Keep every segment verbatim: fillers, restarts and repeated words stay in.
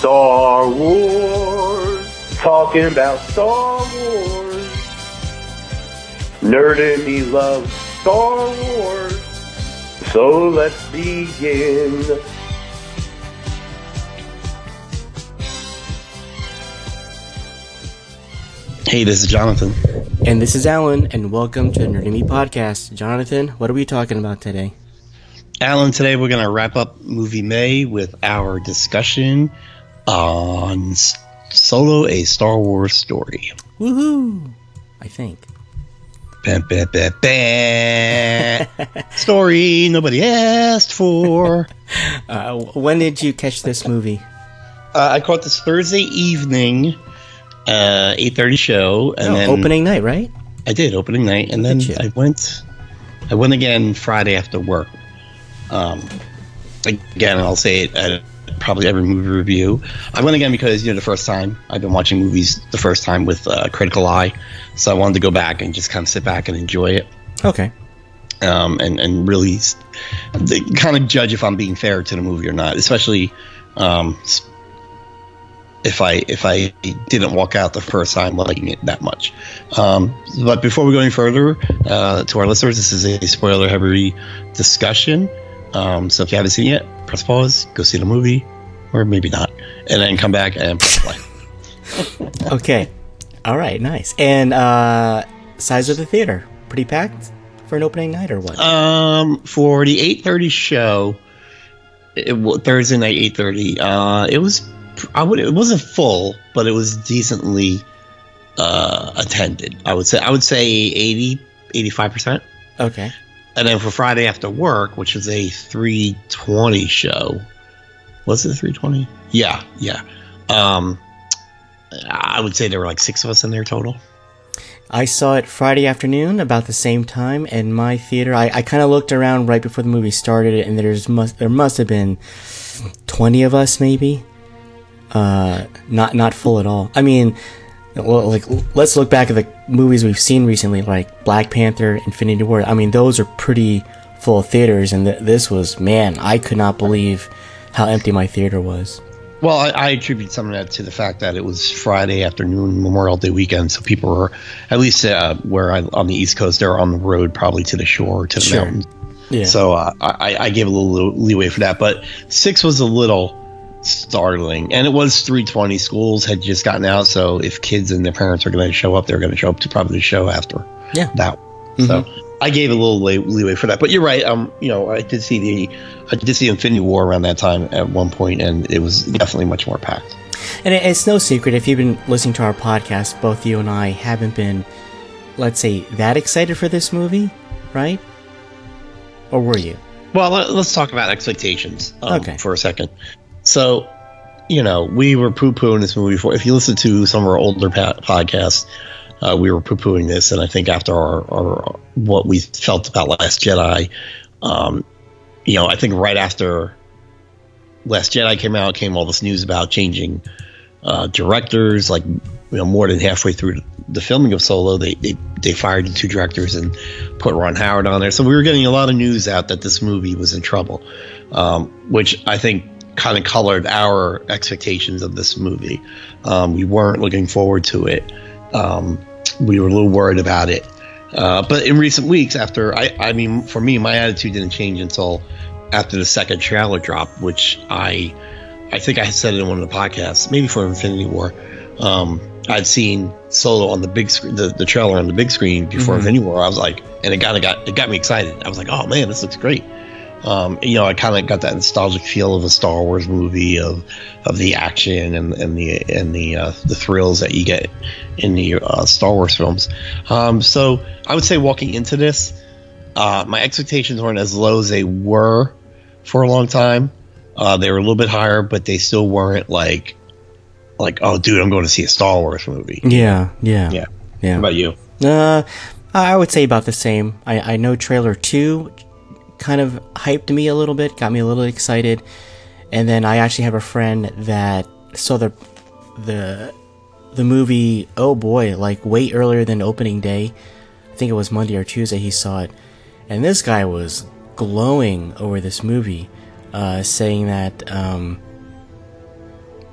Star Wars, talking about Star Wars. Nerd in me loves Star Wars, so let's begin. Hey, this is Jonathan. And this is Alan, and welcome to the Nerd in Me podcast. Jonathan, what are we talking about today? Alan, today we're going to wrap up Movie May with our discussion on Solo, a Star Wars story. Woohoo! I think. Bam, bam, bam, bam. Story nobody asked for. Uh, when did you catch this movie? Uh, I caught this Thursday evening, uh, eight thirty show. And oh, then opening night, right? I did, opening night. And then I went I went again Friday after work. Um, again, I'll say it at probably every movie review. I went again because, you know, the first time I've been watching movies the first time with uh, Critical Eye, so I wanted to go back and just kind of sit back and enjoy it. Okay. Um, and and really kind of judge if I'm being fair to the movie or not, especially um, if I if I didn't walk out the first time liking it that much. Um, but before we go any further, uh, to our listeners, this is a spoiler-heavy discussion. Um, so if you haven't seen it yet, press pause, go see the movie, or maybe not, and then come back and press play. Okay. All right, nice. And uh, size of the theater, pretty packed for an opening night or what? Um, for the eight thirty show, it, Thursday night eight thirty, uh, it was I would it wasn't full, but it was decently uh, attended. I would say I would say eighty, eighty-five percent. Okay. And then for Friday after work, which is a three twenty show, was it three twenty? Yeah, yeah. Um, I would say there were like six of us in there total. I saw it Friday afternoon about the same time, and my theater, I, I kind of looked around right before the movie started, and there's must there must have been twenty of us maybe. Uh, not not full at all. I mean, well, like, let's look back at the movies we've seen recently, like Black Panther, Infinity War. I mean, those are pretty full theaters, and th- this was, man, I could not believe how empty my theater was. Well, I, I attribute some of that to the fact that it was Friday afternoon, Memorial Day weekend, so people were, at least uh, where I, on the East Coast, they're on the road probably to the shore, to the Sure. mountains. Yeah. So uh, I, I gave a little leeway for that, but six was a little startling, and it was three twenty. Schools had just gotten out, so if kids and their parents are going to show up, they're going to show up to probably the show after Yeah. that. Mm-hmm. So I gave a little lay- leeway for that, but you're right. Um, you know, I did see the I did see Infinity War around that time at one point, and it was definitely much more packed. And it- it's no secret, if you've been listening to our podcast, both you and I haven't been, let's say, that excited for this movie, right? Or were you? Well, let, let's talk about expectations um, Okay. for a second. So, you know, we were poo-pooing this movie before. If you listen to some of our older pa- podcasts, uh, we were poo-pooing this, and I think after our, our what we felt about Last Jedi, um, you know, I think right after Last Jedi came out, came all this news about changing uh, directors. Like, you know, more than halfway through the filming of Solo, they they, they fired the two directors and put Ron Howard on there. So we were getting a lot of news out that this movie was in trouble, um, which I think kind of colored our expectations of this movie. Um, we weren't looking forward to it. Um, we were a little worried about it. Uh, but in recent weeks, after I, I mean, for me, my attitude didn't change until after the second trailer drop, which I, I think I said it in one of the podcasts, maybe for Infinity War. Um, I'd seen Solo on the big screen, the, the trailer on the big screen before mm-hmm. Infinity War. I was like, and it kind of got it got me excited. I was like, oh man, this looks great. Um, you know, I kind of got that nostalgic feel of a Star Wars movie, of of the action and, and the and the uh, the thrills that you get in the uh, Star Wars films. Um, so I would say walking into this, uh, my expectations weren't as low as they were for a long time. Uh, they were a little bit higher, but they still weren't like like oh, dude, I'm going to see a Star Wars movie. Yeah, yeah, yeah. yeah. How about you? Uh, I would say about the same. I, I know trailer two kind of hyped me a little bit, got me a little excited, and then I actually have a friend that saw the the the movie, oh boy, like way earlier than opening day. I think it was Monday or Tuesday he saw it, and this guy was glowing over this movie, uh, saying that um,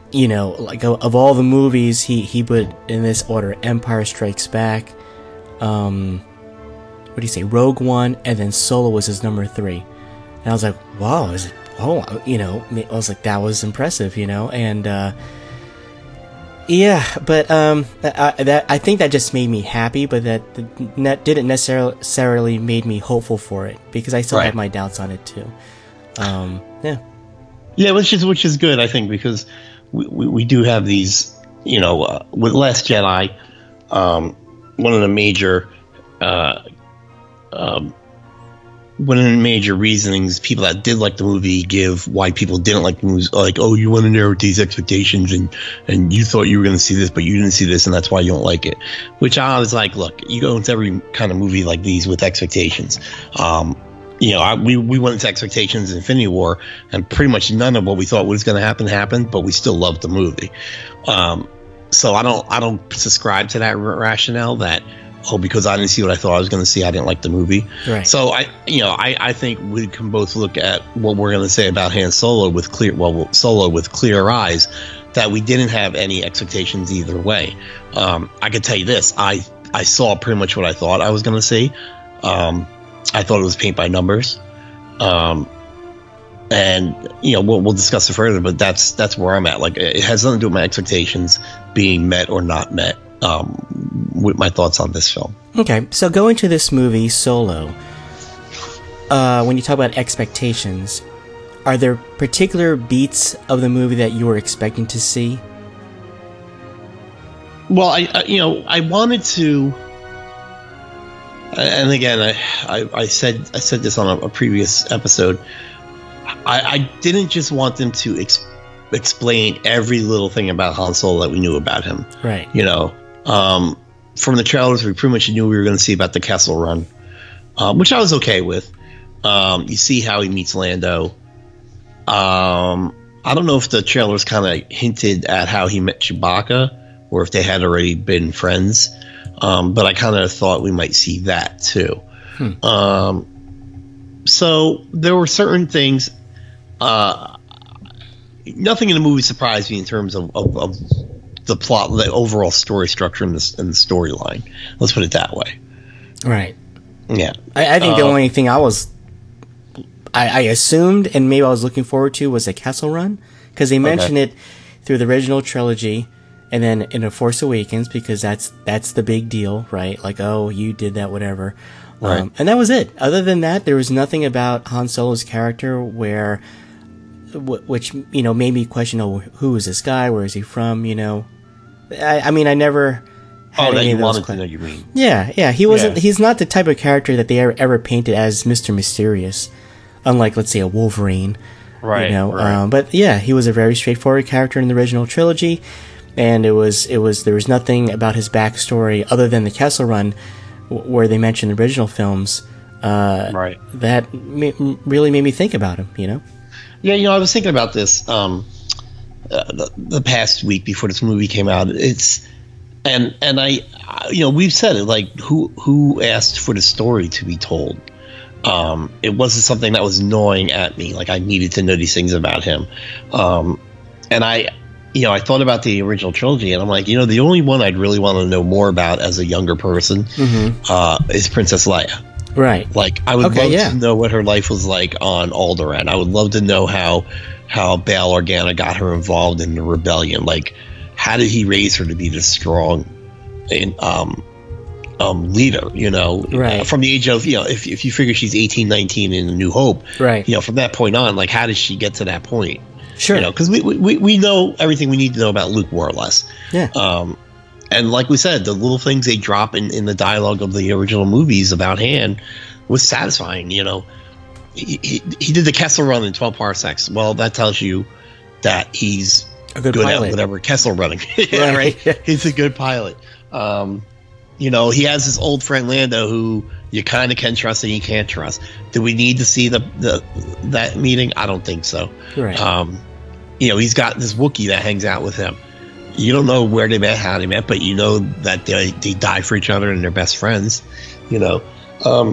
you know, like of all the movies, he he put in this order: Empire Strikes Back, um, what do you say, Rogue One, and then Solo was his number three. And I was like, wow, is it? Oh, you know, I was like, that was impressive, you know, and uh, yeah, but um, I, that I think that just made me happy, but that that didn't necessarily made me hopeful for it, because I still Right. had my doubts on it too. Um, yeah, Yeah, which is which is good, I think, because we, we, we do have these, you know, uh, with Last Jedi, um, one of the major, uh, um, one of the major reasonings people that did like the movie give why people didn't like the movie, like, oh, you want to narrow these expectations, and and you thought you were going to see this, but you didn't see this, and that's why you don't like it. Which I was like, look, you go into every kind of movie like these with expectations. Um, You know, I, we we went into expectations in Infinity War, and pretty much none of what we thought was going to happen happened, but we still loved the movie. Um, so I don't I don't subscribe to that r- rationale that, oh, because I didn't see what I thought I was going to see, I didn't like the movie. right. So I you know I, I think we can both look at what we're going to say about Han Solo with clear well Solo with clear eyes, that we didn't have any expectations either way. Um, I can tell you this: I I saw pretty much what I thought I was going to see. Um, I thought it was paint by numbers, um, and you know we'll we'll discuss it further. But that's that's where I'm at. Like, it has nothing to do with my expectations being met or not met. Um, with my thoughts on this film. Okay, so going to this movie Solo, uh, when you talk about expectations, are there particular beats of the movie that you were expecting to see? Well, I, I you know I wanted to. And again, I, I, I said I said this on a, a previous episode. I, I didn't just want them to ex- explain every little thing about Han Solo that we knew about him. Right. You know, um, from the trailers, we pretty much knew we were going to see about the Kessel Run, um, which I was okay with. Um, you see how he meets Lando. Um, I don't know if the trailers kind of hinted at how he met Chewbacca, or if they had already been friends. Um, but I kind of thought we might see that too. Hmm. Um, so there were certain things. Uh, nothing in the movie surprised me in terms of, of, of the plot, the overall story structure, and the, and the storyline. Let's put it that way. Right. Yeah. I, I think uh, the only thing I was, I, I assumed, and maybe I was looking forward to, was a Kessel Run, because they mentioned okay. it through the original trilogy. And then in The Force Awakens, because that's that's the big deal, right? Like, oh, you did that, whatever. Right. Um, and that was it. Other than that, there was nothing about Han Solo's character where, w- which, you know, made me question, oh, who is this guy? Where is he from? You know, I, I mean, I never had oh, any that you of those wanted que- to know, you mean? Yeah, yeah. He wasn't. Yeah. He's not the type of character that they ever, ever painted as Mister Mysterious, unlike, let's say, a Wolverine. Right. You know. Right. Um, but yeah, he was a very straightforward character in the original trilogy. And it was, it was, there was nothing about his backstory other than the Kessel Run, w- where they mentioned the original films, uh, right. that ma- really made me think about him, you know? Yeah, you know, I was thinking about this um, uh, the, the past week before this movie came out. It's, and and I, you know, we've said it, like, who who asked for the story to be told? Um, it wasn't something that was gnawing at me. Like, I needed to know these things about him. Um, and I, you know, I thought about the original trilogy, and I'm like, you know, the only one I'd really want to know more about as a younger person mm-hmm. uh, is Princess Leia. Right. Like, I would okay, love yeah. to know what her life was like on Alderaan. I would love to know how how Bail Organa got her involved in the rebellion. Like, how did he raise her to be this strong and, um, um, leader, you know? Right. Uh, from the age of, you know, if, if you figure she's eighteen, nineteen in A New Hope, right. you know, from that point on, like, how does she get to that point? Sure. You know, because we, we we know everything we need to know about Luke, more or less. Yeah. Um, and like we said, the little things they drop in, in the dialogue of the original movies about Han was satisfying. You know, he, he, he did the Kessel Run in twelve parsecs. Well, that tells you that he's a good, good pilot. at whatever Kessel running. Yeah, right. He's a good pilot. Um, you know, he has this old friend Lando who you kind of can trust and you can't trust. Do we need to see the, the that meeting? I don't think so. Right. Um, you know, he's got this Wookiee that hangs out with him. You don't know where they met, how they met, but you know that they they die for each other and they're best friends. You know, um,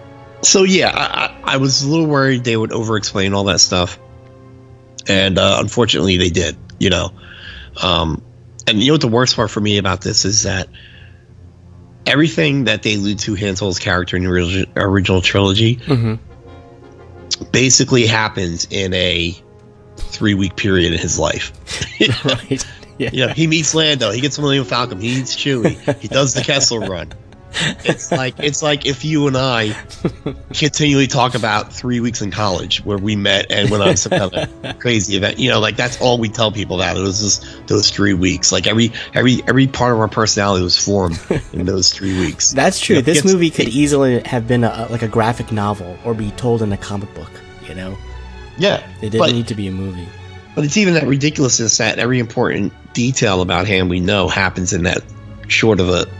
so yeah, I, I, I was a little worried they would over-explain all that stuff, and uh, unfortunately they did. You know, Um, and you know what the worst part for me about this is that everything that they allude to Han Solo's character in the original, original trilogy mm-hmm. basically happens in a three-week period in his life. Right. Yeah. You know, he meets Lando. He gets Millennium Falcon. He meets Chewie. He does the Kessel Run. It's like it's like if you and I continually talk about three weeks in college where we met and went on some kind of crazy event. You know, like that's all we tell people about. It was just those three weeks. Like every every every part of our personality was formed in those three weeks. That's true. You know, this gets, movie could easily have been a, like a graphic novel or be told in a comic book. You know. Yeah. It didn't but, need to be a movie. But it's even that ridiculousness that every important detail about Han we know happens in that short of a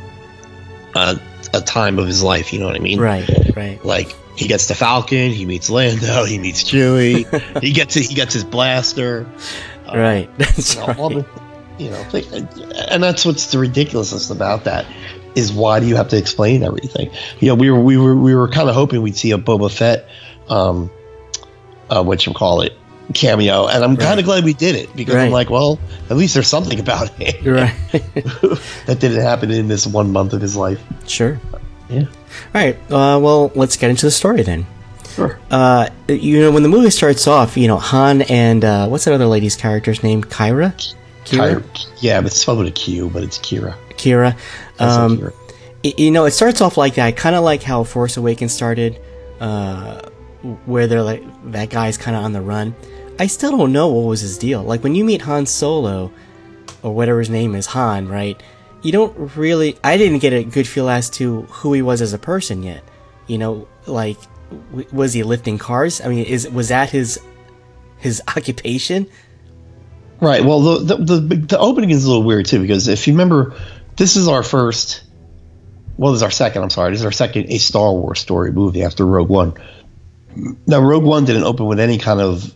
a, a time of his life. You know what I mean? Right, right. Like he gets the Falcon, he meets Lando, he meets Chewie, he gets he gets his blaster. Right, uh, that's you know, right. All the, you know, and that's what's the ridiculousness about that is why do you have to explain everything? You know, we were we were we were kind of hoping we'd see a Boba Fett, um, uh, what you call it. cameo, and I'm right. kind of glad we did it because right. I'm like, well, at least there's something about it right. that didn't happen in this one month of his life. Sure. Yeah. All right. Uh, well, let's get into the story then. Sure. Uh, you know, when the movie starts off, you know, Han and uh, what's that other lady's character's name? Kyra. Kyra. Yeah, but it's spelled with a Q, but it's Kira. Kira. Um, Kira. It, you know, it starts off like that, kind of like how Force Awakens started, uh, where they're like that guy's kind of on the run. I still don't know what was his deal. Like when you meet Han Solo, or whatever his name is, Han, right? You don't really. I didn't get a good feel as to who he was as a person yet. You know, like w- was he lifting cars? I mean, is was that his his occupation? Right. Well, the the the, the opening is a little weird too because if you remember, this is our first. Well, this is our second. I'm sorry. This is our second a Star Wars story movie after Rogue One. Now, Rogue One didn't open with any kind of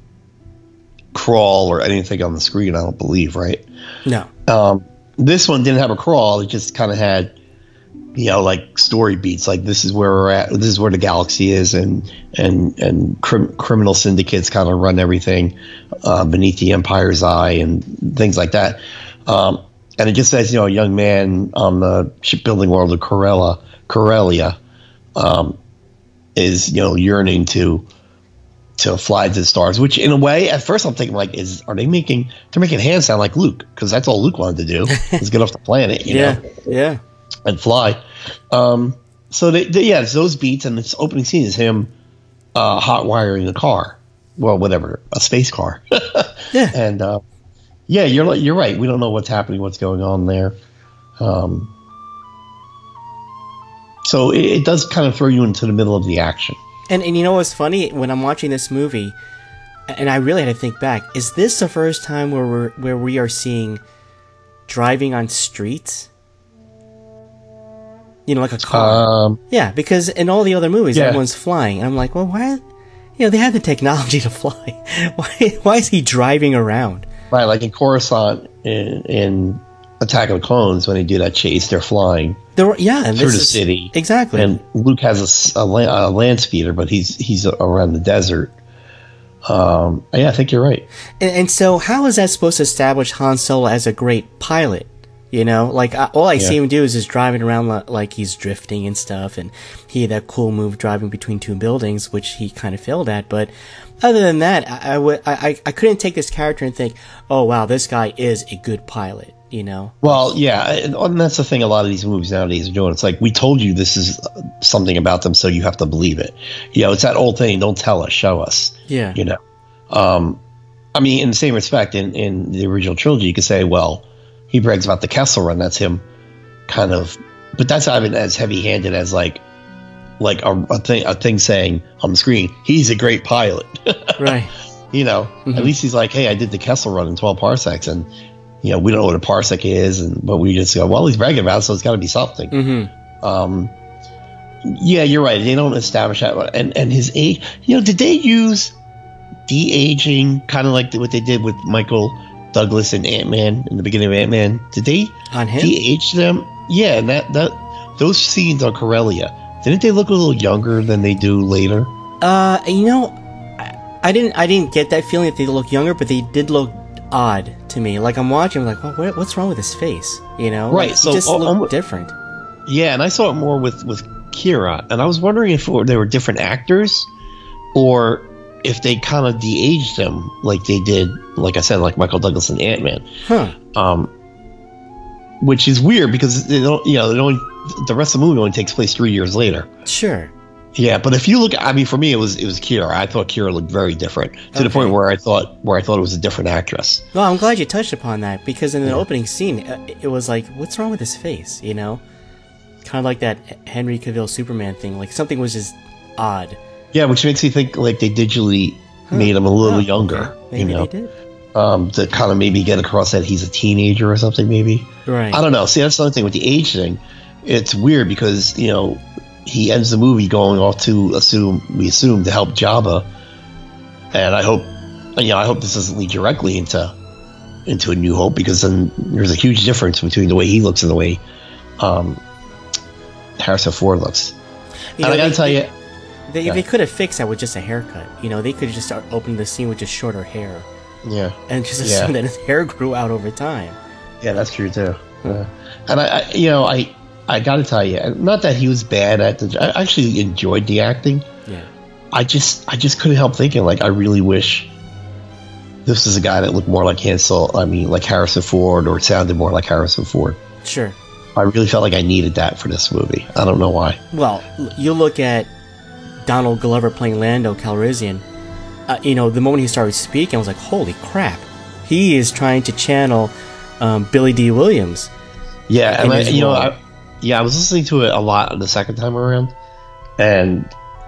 crawl or anything on the screen, I don't believe, right? No. Um, this one didn't have a crawl. It just kind of had, you know, like story beats. Like this is where we're at. This is where the galaxy is, and and and crim- criminal syndicates kind of run everything uh, beneath the Empire's eye and things like that. Um, and it just says, you know, a young man on the shipbuilding world of Corella, Corellia, um, is you know yearning to. to fly to the stars, which in a way, at first I'm thinking like, is are they making, they're making Han sound like Luke, because that's all Luke wanted to do, is get off the planet, you yeah, know, yeah, and fly. Um, so they, they, yeah, it's those beats, and this opening scene is him uh, hot wiring a car, well, whatever, a space car. yeah, and uh, yeah, you're you're right. We don't know what's happening, what's going on there. Um, so it, it does kind of throw you into the middle of the action. And and you know what's funny? When I'm watching this movie, and I really had to think back, is this the first time where we're where we are seeing driving on streets? You know, like a car. Um, yeah, because in all the other movies, yeah. everyone's flying, and I'm like, well, why? You know, they have the technology to fly. Why? Why is he driving around? Right, like in Coruscant in, in Attack of the Clones, when they do that chase, they're flying. There, yeah, and through this the is, city, exactly. And Luke has a, a, a land speeder, but he's he's around the desert. Um, yeah, I think you're right. And, and so, how is that supposed to establish Han Solo as a great pilot? You know, like I, all I yeah. see him do is just driving around like, like he's drifting and stuff, and he had that cool move driving between two buildings, which he kind of failed at. But other than that, I, I would I, I couldn't take this character and think, oh wow, this guy is a good pilot. You know? Well, yeah, and that's the thing a lot of these movies nowadays are doing. It's like, we told you this is something about them, so you have to believe it. You know, it's that old thing, don't tell us, show us. Yeah. You know? Um, I mean, in the same respect, in, in the original trilogy, you could say, well, he brags about the Kessel Run, that's him kind of, but that's not even as heavy-handed as like, like a, a thing a thing saying on the screen, he's a great pilot. Right. You know, mm-hmm. At least he's like, hey, I did the Kessel Run in twelve parsecs, and you know, we don't know what a parsec is, and but we just go, well, he's bragging about it, so it's got to be something. Mm-hmm. Um, yeah, you're right. They don't establish that, and and his age. You know, did they use de-aging, kind of like what they did with Michael Douglas and Ant-Man in the beginning of Ant-Man? Did they on him de-age them? Yeah, and that that those scenes on Corellia, didn't they look a little younger than they do later? Uh, you know, I, I didn't I didn't get that feeling that they look younger, but they did look odd to me. Like, I'm watching, I'm like, well, what, what's wrong with his face? You know? Right, Like, so, he just uh, looked um, different. Yeah, and I saw it more with, with Kira, and I was wondering if they were different actors, or if they kind of de-aged him like they did, like I said, like Michael Douglas and Ant-Man. Huh. Um, which is weird because they don't, you know, they only, the rest of the movie only takes place three years later. Sure. Yeah, but if you look, I mean, for me, it was it was Kira. I thought Kira looked very different to Okay. the point where I thought where I thought it was a different actress. Well, I'm glad you touched upon that, because in the Yeah. opening scene, uh, it was like, what's wrong with his face, you know? Kind of like that Henry Cavill Superman thing. Like, something was just odd. Yeah, which makes me think like they digitally made him a little Oh, younger. okay. Maybe you know, they did. um, to kind of maybe get across that he's a teenager or something. Maybe Right. I don't know. See, that's the other thing with the age thing. It's weird because you know he ends the movie going off to assume we assume to help Jabba, and I hope you know I hope this doesn't lead directly into into A New Hope, because then there's a huge difference between the way he looks and the way um, Harrison Ford looks. You and know, I gotta they- tell you, They, Yeah. they could have fixed that with just a haircut. You know, they could have just opened the scene with just shorter hair. yeah, And just Yeah. assume that his hair grew out over time. yeah, that's true too. Yeah. And I, I, you know, I I gotta tell you, not that he was bad at the. I actually enjoyed the acting. Yeah. I just I just couldn't help thinking, like, I really wish this was a guy that looked more like Han Solo. I mean, like Harrison Ford, or sounded more like Harrison Ford. Sure. I really felt like I needed that for this movie. I don't know why. Well, l- you look at Donald Glover playing Lando Calrissian. Uh, you know, the moment he started speaking, I was like, holy crap. He is trying to channel um, Billy D. Williams. Yeah, In and I, his you know, role. I, yeah, I was listening to it a lot the second time around, and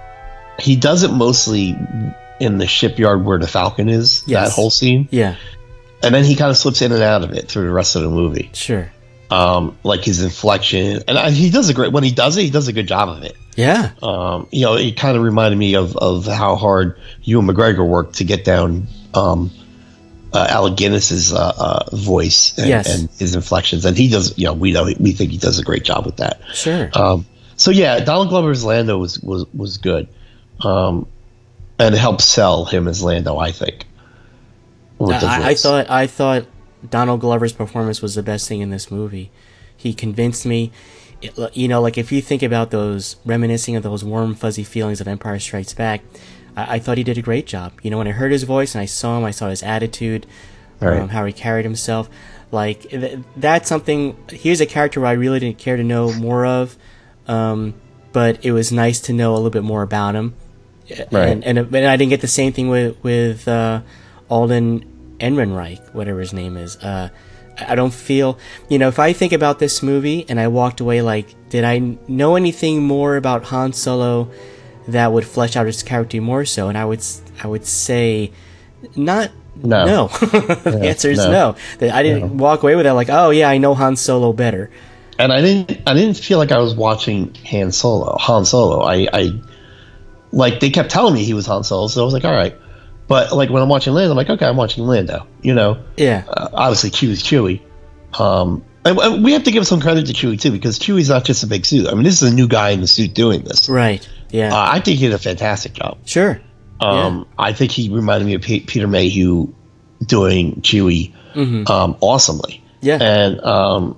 he does it mostly in the shipyard where the Falcon is. Yes. That whole scene, Yeah, and then he kind of slips in and out of it through the rest of the movie. sure. Um, like his inflection, and I, he does a great. When he does it, he does a good job of it. Yeah. Um, you know, it kind of reminded me of, of how hard Ewan McGregor worked to get down um, uh, Alec Guinness's uh, uh, voice and, Yes. and his inflections, and he does. You know, we know we think he does a great job with that. Sure. Um, so yeah, Donald Glover's Lando was was was good, um, and it helped sell him as Lando, I think. with the I, I voice. thought I thought Donald Glover's performance was the best thing in this movie. He convinced me. It, you know, like if you think about those, reminiscing of those warm, fuzzy feelings of Empire Strikes Back, I, I thought he did a great job. You know, when I heard his voice and I saw him, I saw his attitude, Right. um, how he carried himself. Like th- that's something. Here's a character who I really didn't care to know more of, um, but it was nice to know a little bit more about him. Right. And, and and I didn't get the same thing with with uh, Alden Ehrenreich, whatever his name is. Uh, I don't feel, you know, if I think about this movie and I walked away like, did I know anything more about Han Solo that would flesh out his character more so? And I would, s- I would say, not. No. No. The Yeah, answer is no. no. That I didn't walk away with that like, oh yeah, I know Han Solo better. And I didn't I didn't feel like I was watching Han Solo. Han Solo. I, I like they kept telling me he was Han Solo, so I was like, all right. But like when I'm watching Lando, I'm like, okay, I'm watching Lando. You know, Yeah. uh, obviously Chewie's Chewie. Um, and, and we have to give some credit to Chewie too, because Chewie's not just a big suit. I mean, this is a new guy in the suit doing this. Right. Yeah. Uh, I think he did a fantastic job. sure. Um, I think he reminded me of P- Peter Mayhew doing Chewie um, awesomely. Yeah. And um,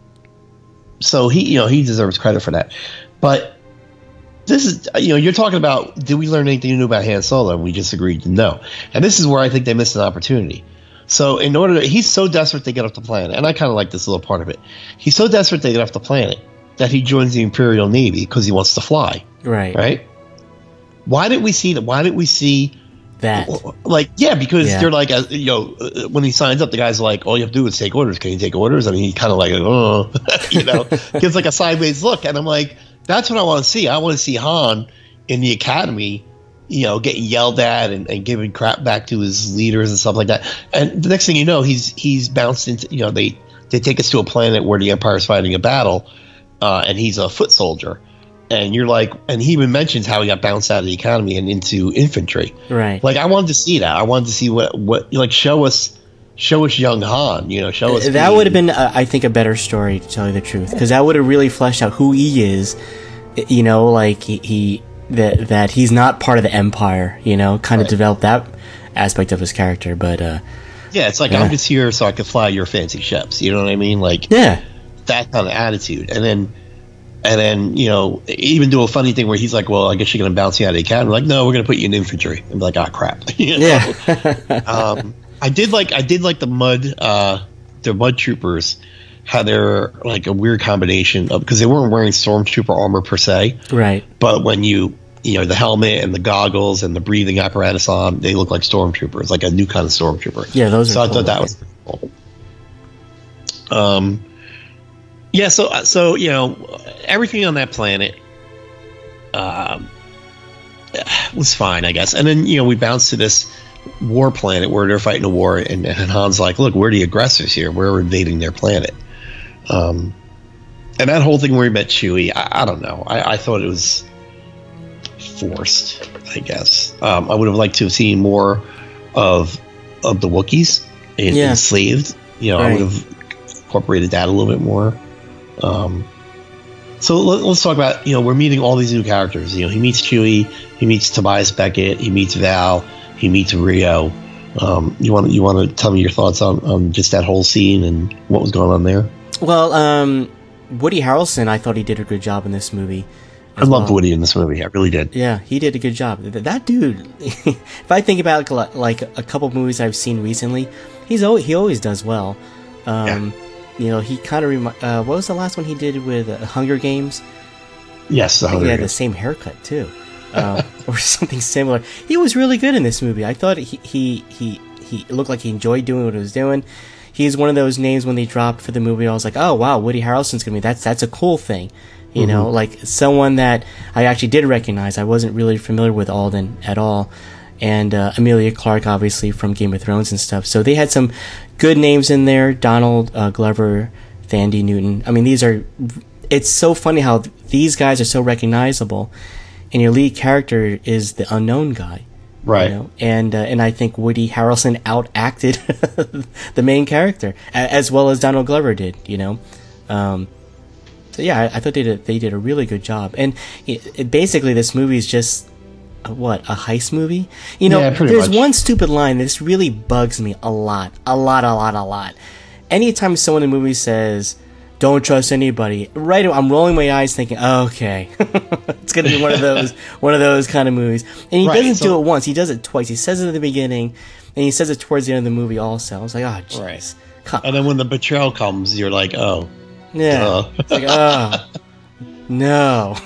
so he, you know, he deserves credit for that. But this is, you know, you're talking about, did we learn anything new about Han Solo? And we just agreed to no. And this is where I think they missed an opportunity. So in order to, he's so desperate to get off the planet, and I kind of like this little part of it. He's so desperate to get off the planet that he joins the Imperial Navy because he wants to fly, Right. right? Why didn't we see that? Why didn't we see That. like, yeah, because Yeah. they're like, uh, you know, uh, when he signs up, the guy's like, all you have to do is take orders. Can you take orders? And he kind of like, oh, you know, gives like a sideways look. And I'm like, that's what I want to see. I want to see Han in the academy, you know, getting yelled at and, and giving crap back to his leaders and stuff like that. And the next thing you know, he's he's bounced into, you know, they, they take us to a planet where the Empire's fighting a battle, uh, and he's a foot soldier. And you're like, and he even mentions how he got bounced out of the academy and into infantry. Right. Like, I wanted to see that. I wanted to see what, what like, show us, show us young Han, you know, show us. That being- would have been, uh, I think, a better story, to tell you the truth, because that would have really fleshed out who he is. You know, like he, he that that he's not part of the Empire. You know, kind of Right. developed that aspect of his character. But uh, Yeah, it's like Yeah. I'm just here so I can fly your fancy ships. You know what I mean? Like Yeah. that kind of attitude. And then, and then you know, even do a funny thing where he's like, "Well, I guess you're going to bounce me out of the academy." Like, no, we're going to put you in infantry. I'm like, "Ah, crap." You know? Yeah. um, I did like I did like the mud uh, the mud troopers had their like a weird combination of, because they weren't wearing stormtrooper armor per se, Right. but when you you know the helmet and the goggles and the breathing apparatus on, they look like stormtroopers, like a new kind of stormtrooper. Yeah, those are so I cool, thought that right? was pretty cool. Um, yeah, so so you know everything on that planet um, was fine, I guess, and then you know we bounced to this war planet where they're fighting a war, and, and Han's like, "Look, we're the aggressors here. We're invading their planet." Um, and that whole thing where he met Chewie, I, I don't know. I, I thought it was forced, I guess. Um, I would have liked to have seen more of of the Wookiees en- Yeah. enslaved. You know, I Right. would have incorporated that a little bit more. Um, so let, let's talk about, you know, we're meeting all these new characters. You know, he meets Chewie, he meets Tobias Beckett, he meets Val, he meets Rio. Um, you want you want to tell me your thoughts on, on just that whole scene and what was going on there? Well, um, Woody Harrelson, I thought he did a good job in this movie. I loved Woody in this movie. I really did. Yeah, he did a good job. Th- That dude, if I think about like, like a couple movies I've seen recently, he's always, he always does well. Um, You know, he kind of remi- uh, what was the last one he did with uh, Hunger Games? Yes, the I think Hunger he had the Games. same haircut too, uh, or something similar. He was really good in this movie. I thought he he he he it looked like he enjoyed doing what he was doing. He's one of those names when they dropped for the movie. I was like, oh wow, Woody Harrelson's gonna be that's that's a cool thing, you know, like someone that I actually did recognize. I wasn't really familiar with Alden at all, and uh, Amelia Clarke, obviously from Game of Thrones and stuff. So they had some good names in there. Donald uh, Glover, Thandie Newton. I mean, these are. It's so funny how these guys are so recognizable, and your lead character is the unknown guy. Right. You know? And uh, and I think Woody Harrelson outacted the main character a- as well as Donald Glover did. You know, um, so yeah, I, I thought they did they did a really good job. And it, it, basically, this movie is just a, what a heist movie. You know, Yeah, pretty there's much. one stupid line that just really bugs me a lot, a lot, a lot, a lot. Anytime someone in a movie says, "Don't trust anybody," right? I'm rolling my eyes, thinking, "Okay, it's gonna be one of those, one of those kind of movies." And he Right, doesn't so- do it once; he does it twice. He says it at the beginning, and he says it towards the end of the movie. Also, I was like, "Oh, jeez, Right. come on." And then when the betrayal comes, you're like, oh, Yeah, duh. it's like, oh, no,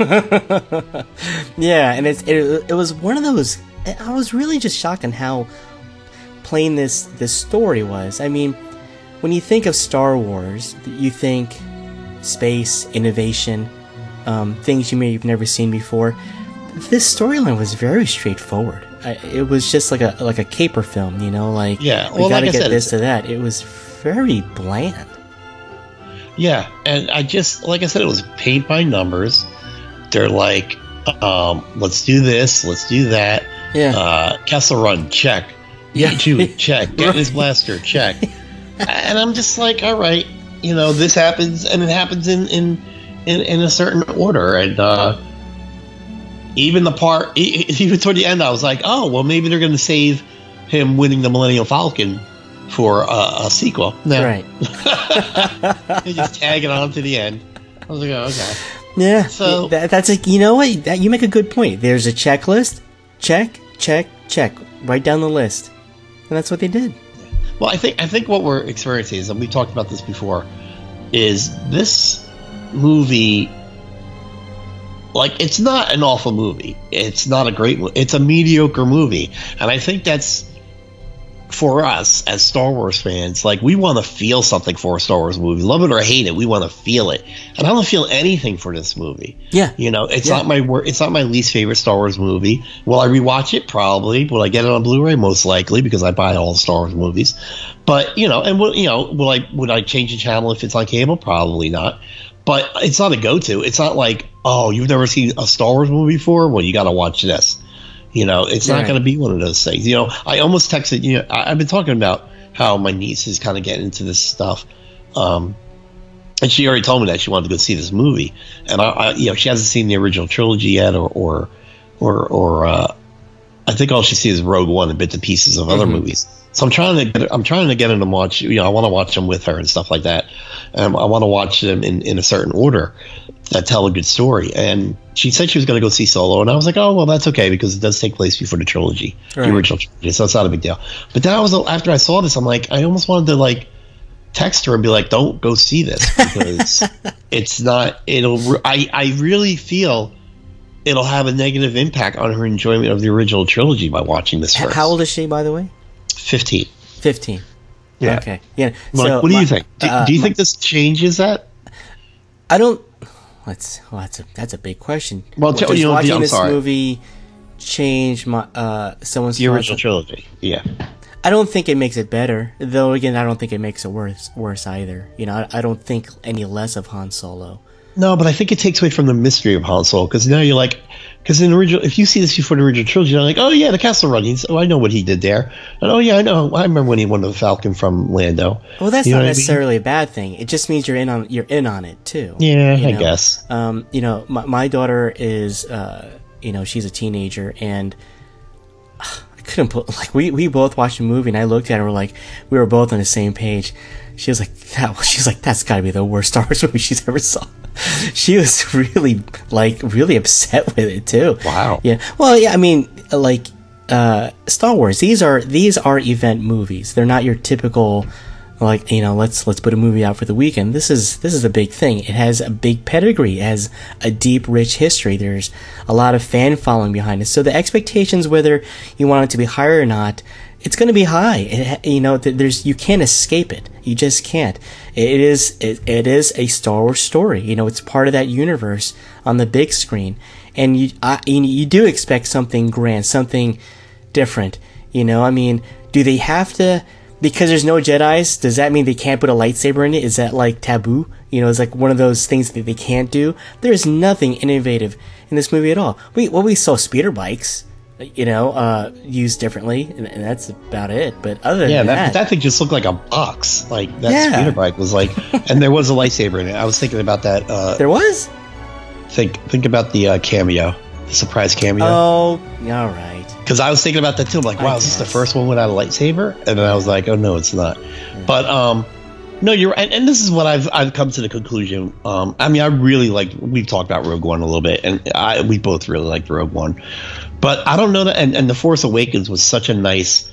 yeah. And it's it, it was one of those. I was really just shocked on how plain this this story was. I mean, when you think of Star Wars, you think space, innovation, um, things you may have never seen before. This storyline was very straightforward. I, it was just like a like a caper film, you know, like Yeah, we well, got to like I get said, this it's- to that. It was very bland. Yeah, and I just, like I said, it was paint by numbers. They're like, um, let's do this, let's do that. Yeah. Uh, Kessel Run, check. Yeah. Chewie, check. Get his blaster, check. And I'm just like, all right, you know, this happens, and it happens in in in, in a certain order, and uh, even the part, e- e- even toward the end, I was like, oh, well, maybe they're going to save him winning the Millennium Falcon for a, a sequel. No, Right. they just tag it on to the end. I was like, oh, okay. Yeah. So- that, that's like, you know what? That, you make a good point. There's a checklist. Check, check, check. Right down the list. And that's what they did. Well, I think I think what we're experiencing is, and we talked about this before, is this movie. Like, it's not an awful movie. It's not a great. mo- It's a mediocre movie, and I think that's for us as Star Wars fans. Like, we want to feel something for a Star Wars movie, love it or hate it. We want to feel it, and I don't feel anything for this movie. Yeah. You know, it's Yeah. not my wor- It's not my least favorite Star Wars movie. Will I rewatch it? Probably. Will I get it on Blu-ray? Most likely, because I buy all the Star Wars movies. But you know, and will, you know, will I would I change the channel if it's on cable? Probably not. But it's not a go-to. It's not like, oh, you've never seen a Star Wars movie before? Well, you got to watch this. You know, it's not Right. going to be one of those things. You know, I almost texted. You know, I, I've been talking about how my niece is kind of getting into this stuff. Um, and she already told me that she wanted to go see this movie, and I, I you know, she hasn't seen the original trilogy yet, or or or, or uh, I think all she sees is Rogue One and bits and pieces of other mm-hmm. movies. So I'm trying to get, I'm trying to get her to watch. You know, I want to watch them with her and stuff like that. Um, I want to watch them in, in a certain order that tell a good story. And she said she was going to go see Solo, and I was like, oh well, that's okay because it does take place before the trilogy, right. the original trilogy, so it's not a big deal. But then I was after I saw this, I'm like, I almost wanted to like text her and be like, don't go see this because it's not. It'll. I I really feel it'll have a negative impact on her enjoyment of the original trilogy by watching this first. How old is she, by the way? Fifteen. Fifteen. Yeah. Okay. Yeah. So like, what do my, you think? Do, uh, do you my, think this changes that? I don't. That's well, that's a that's a big question. Well, Does you know, watching I'm this sorry. movie change my uh someone's the original trilogy? Yeah. I don't think it makes it better, though. Again, I don't think it makes it worse worse either. You know, I, I don't think any less of Han Solo. No, but I think it takes away from the mystery of Han Solo because now you're like, because in the original, if you see this before the original trilogy, you're like, oh yeah, the Castle Run. He's, oh, I know what he did there, and oh yeah, I know. I remember when he won the Falcon from Lando. Well, that's you not necessarily I mean? a bad thing. It just means you're in on you're in on it too. Yeah, you I know? guess. Um, you know, my, my daughter is, uh, you know, she's a teenager, and uh, I couldn't put like we we both watched a movie, and I looked at her, we're like, we were both on the same page. She was like, that, she's like, that's got to be the worst Star Wars movie she's ever saw. She was really, like, really upset with it too. Wow. Yeah. Well, yeah. I mean, like, uh, Star Wars. These are these are event movies. They're not your typical, like, you know, let's let's put a movie out for the weekend. This is this is a big thing. It has a big pedigree. It has a deep, rich history. There's a lot of fan following behind it. So the expectations, whether you want it to be higher or not, it's going to be high. It, you know, there's you can't escape it. You just can't. It is it, it is a Star Wars story. You know, it's part of that universe on the big screen, and you I, you do expect something grand, something different. You know, I mean, do they have to? Because there's no Jedis, does that mean they can't put a lightsaber in it? Is that like taboo? You know, it's like one of those things that they can't do. There's nothing innovative in this movie at all. We well, we saw speeder bikes, you know, uh, used differently, and, and that's about it. But other than yeah, that, that, that thing just looked like a box. Like that yeah. speeder bike was like, and there was a lightsaber in it. I was thinking about that. Uh, there was. Think think about the uh, cameo, the surprise cameo. Oh, all right. Because I was thinking about that too. I'm like, wow, is this the first one without a lightsaber? And then I was like, oh no, it's not. Yeah. But um, no, you're right. And, and this is what I've I've come to the conclusion. Um, I mean, I really like. We've talked about Rogue One a little bit, and I we both really liked Rogue One. But I don't know that. And, and The Force Awakens was such a nice,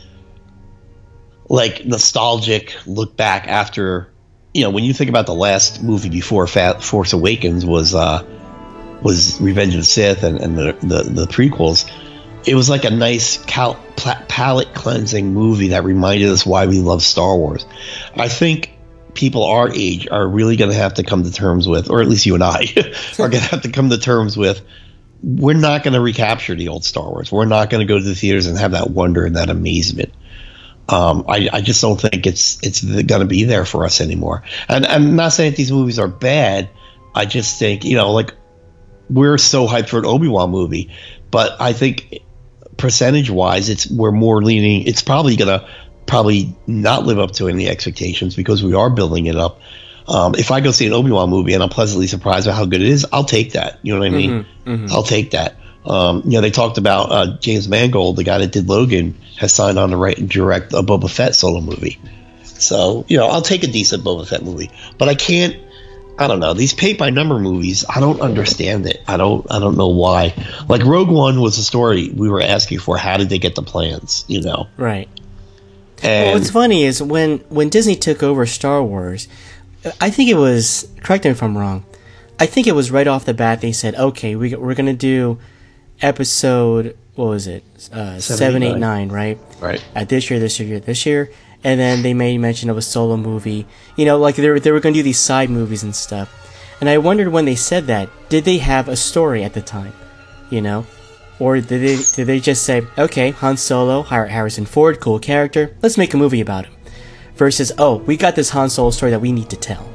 like, nostalgic look back after. You know, when you think about the last movie before Fat Force Awakens was uh was Revenge of the Sith and and the the, the prequels. It was like a nice cal- palate cleansing movie that reminded us why we love Star Wars. I think people our age are really going to have to come to terms with, or at least you and I are going to have to come to terms with, we're not going to recapture the old Star Wars. We're not going to go to the theaters and have that wonder and that amazement. Um, I, I just don't think it's it's going to be there for us anymore. And I'm not saying that these movies are bad. I just think, you know, like, we're so hyped for an Obi-Wan movie, but I think percentage wise, it's we're more leaning. It's probably gonna probably not live up to any expectations because we are building it up. Um, if I go see an Obi-Wan movie and I'm pleasantly surprised by how good it is, I'll take that. You know what I mean? Mm-hmm, mm-hmm. I'll take that. Um, you know, they talked about uh, James Mangold, the guy that did Logan, has signed on to write and direct a Boba Fett solo movie. So, you know, I'll take a decent Boba Fett movie, but I can't. I don't know, these paint by number movies, I don't understand it. I don't I don't know why. Like Rogue One was a story we were asking for, how did they get the plans, you know? Right. And well, what's funny is when when Disney took over Star Wars, I think it was, correct me if I'm wrong, I think it was right off the bat they said, okay, we we're going to do episode, what was it? Uh, seven, eight, nine, right? Right. At this year, this year, this year. And then they made mention of a solo movie. You know, like they were, they were going to do these side movies and stuff. And I wondered when they said that, did they have a story at the time? You know? Or did they did they just say, okay, Han Solo, Harrison Ford, cool character, let's make a movie about him. Versus, oh, we got this Han Solo story that we need to tell.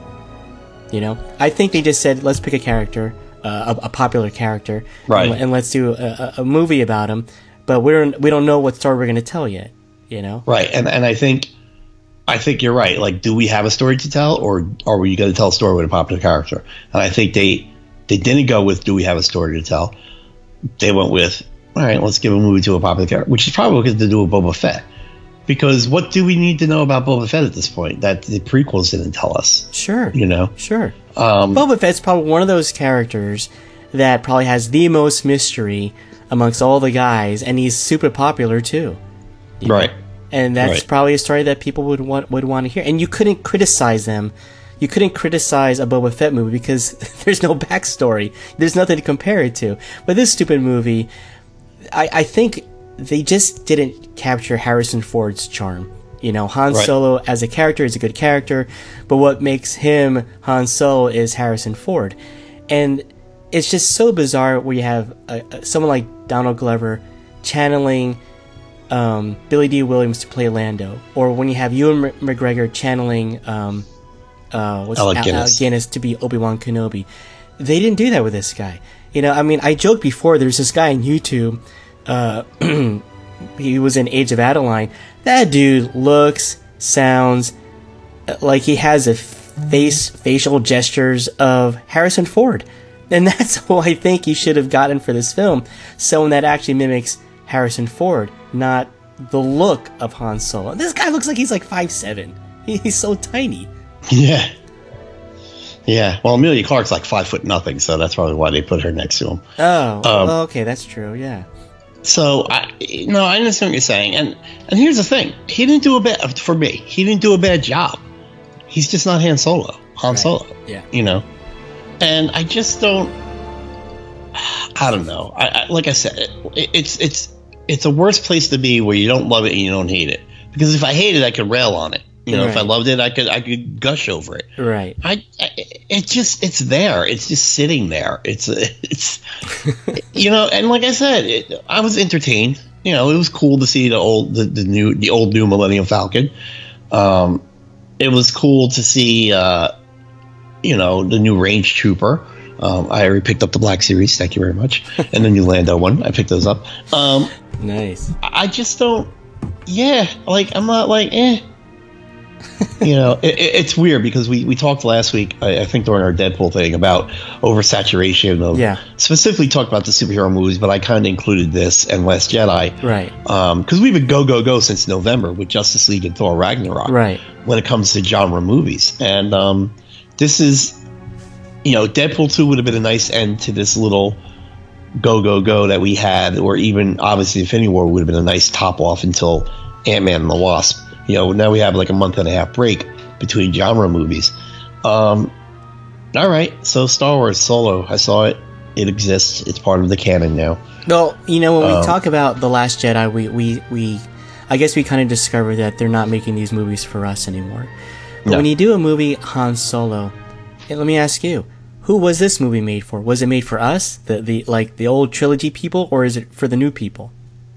You know? I think they just said, let's pick a character, uh, a, a popular character, right. and, and let's do a, a, a movie about him. But we're, we don't know what story we're going to tell yet. You know, right, and and I think, I think you're right. Like, do we have a story to tell, or are we going to tell a story with a popular character? And I think they they didn't go with do we have a story to tell. They went with all right, let's give a movie to a popular character, which is probably what to do with Boba Fett. Because what do we need to know about Boba Fett at this point that the prequels didn't tell us? Sure. You know? Sure. Um, Boba Fett's probably one of those characters that probably has the most mystery amongst all the guys, and he's super popular too. Right. And that's right. probably a story that people would want would want to hear. And you couldn't criticize them. You couldn't criticize a Boba Fett movie because there's no backstory. There's nothing to compare it to. But this stupid movie, I, I think they just didn't capture Harrison Ford's charm. You know, Han right. Solo as a character is a good character, but what makes him Han Solo is Harrison Ford. And it's just so bizarre where you have a, a, someone like Donald Glover channeling um, Billy D. Williams to play Lando, or when you have Ewan M- McGregor channeling um, uh, what's Alec Al- Guinness. Alec Guinness to be Obi-Wan Kenobi. They didn't do that with this guy. You know, I mean, I joked before, there's this guy on YouTube, uh, he was in Age of Adeline. That dude looks, sounds like he has a face, facial gestures of Harrison Ford. And that's who I think you should have gotten for this film. Someone that actually mimics Harrison Ford, not the look of Han Solo. This guy looks like he's like five seven. He's so tiny. Yeah. Yeah. Well, Amelia Clark's like five foot nothing, so that's probably why they put her next to him. Oh, Um, okay, that's true, yeah. So, I, no, I understand what you're saying. And and here's the thing. He didn't do a bad, for me, he didn't do a bad job. He's just not Han Solo. Han Right. Solo. Yeah. You know? And I just don't, I don't know. I, I like I said, it, it's it's it's a worse place to be where you don't love it and you don't hate it. Because if I hate it, I could rail on it. You know, Right. if I loved it, I could I could gush over it. Right. I, I it just it's there. It's just sitting there. It's it's you know, and like I said, it, I was entertained. You know, it was cool to see the old the, the new the old new Millennium Falcon. Um, it was cool to see uh, you know, the new Range Trooper. Um, I already picked up the Black Series. Thank you very much. And the new Lando one. I picked those up. Um, Nice. I just don't. Yeah, like I'm not like eh. You know, it, it, it's weird because we, we talked last week, I, I think during our Deadpool thing, about oversaturation of Yeah. specifically talked about the superhero movies, but I kind of included this and Last Jedi. Right. Um, because we've been go go go since November with Justice League and Thor Ragnarok. Right. When it comes to genre movies, and um, this is, you know, Deadpool two would have been a nice end to this little go go go that we had, or even obviously Infinity War would have been a nice top off until Ant-Man and the Wasp. You know, now we have like a month and a half break between genre movies. Um, all right, so Star Wars Solo, I saw it. It exists. It's part of the canon now. Well, you know, when we Um, talk about The Last Jedi, we, we, we I guess we kind of discovered that they're not making these movies for us anymore. But No. when you do a movie, Han Solo, hey, let me ask you, who was this movie made for? Was it made for us, the, the like the old trilogy people, or is it for the new people?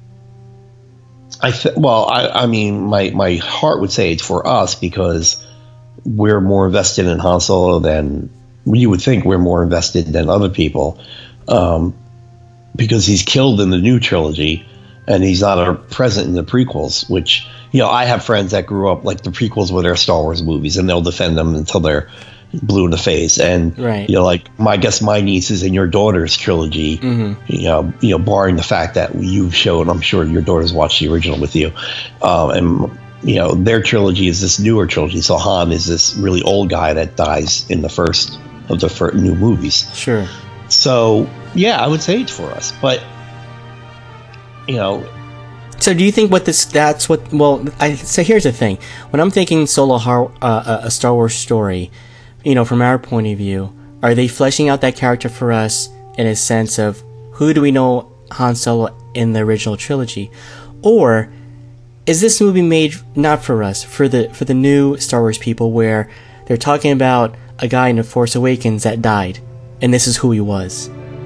I th- well, I, I mean, my, my heart would say it's for us because we're more invested in Han Solo than you would think. We're more invested than other people, um, because he's killed in the new trilogy and he's not a present in the prequels. Which, you know, I have friends that grew up like the prequels were their Star Wars movies, and they'll defend them until they're blue in the face. And Right. you know, like my I guess my nieces and your daughter's trilogy, Mm-hmm. you know, you know, barring the fact that you've shown, I'm sure your daughters watched the original with you, um, and you know, their trilogy is this newer trilogy. So Han is this really old guy that dies in the first of the first new movies. Sure. So yeah, I would say it's for us, but you know, So do you think what this, that's what, well, I, so here's the thing. When I'm thinking solo, har- uh, a Star Wars story, you know, from our point of view, are they fleshing out that character for us in a sense of who do we know Han Solo in the original trilogy? Or is this movie made not for us, for the, for the new Star Wars people where they're talking about a guy in The Force Awakens that died and this is who he was?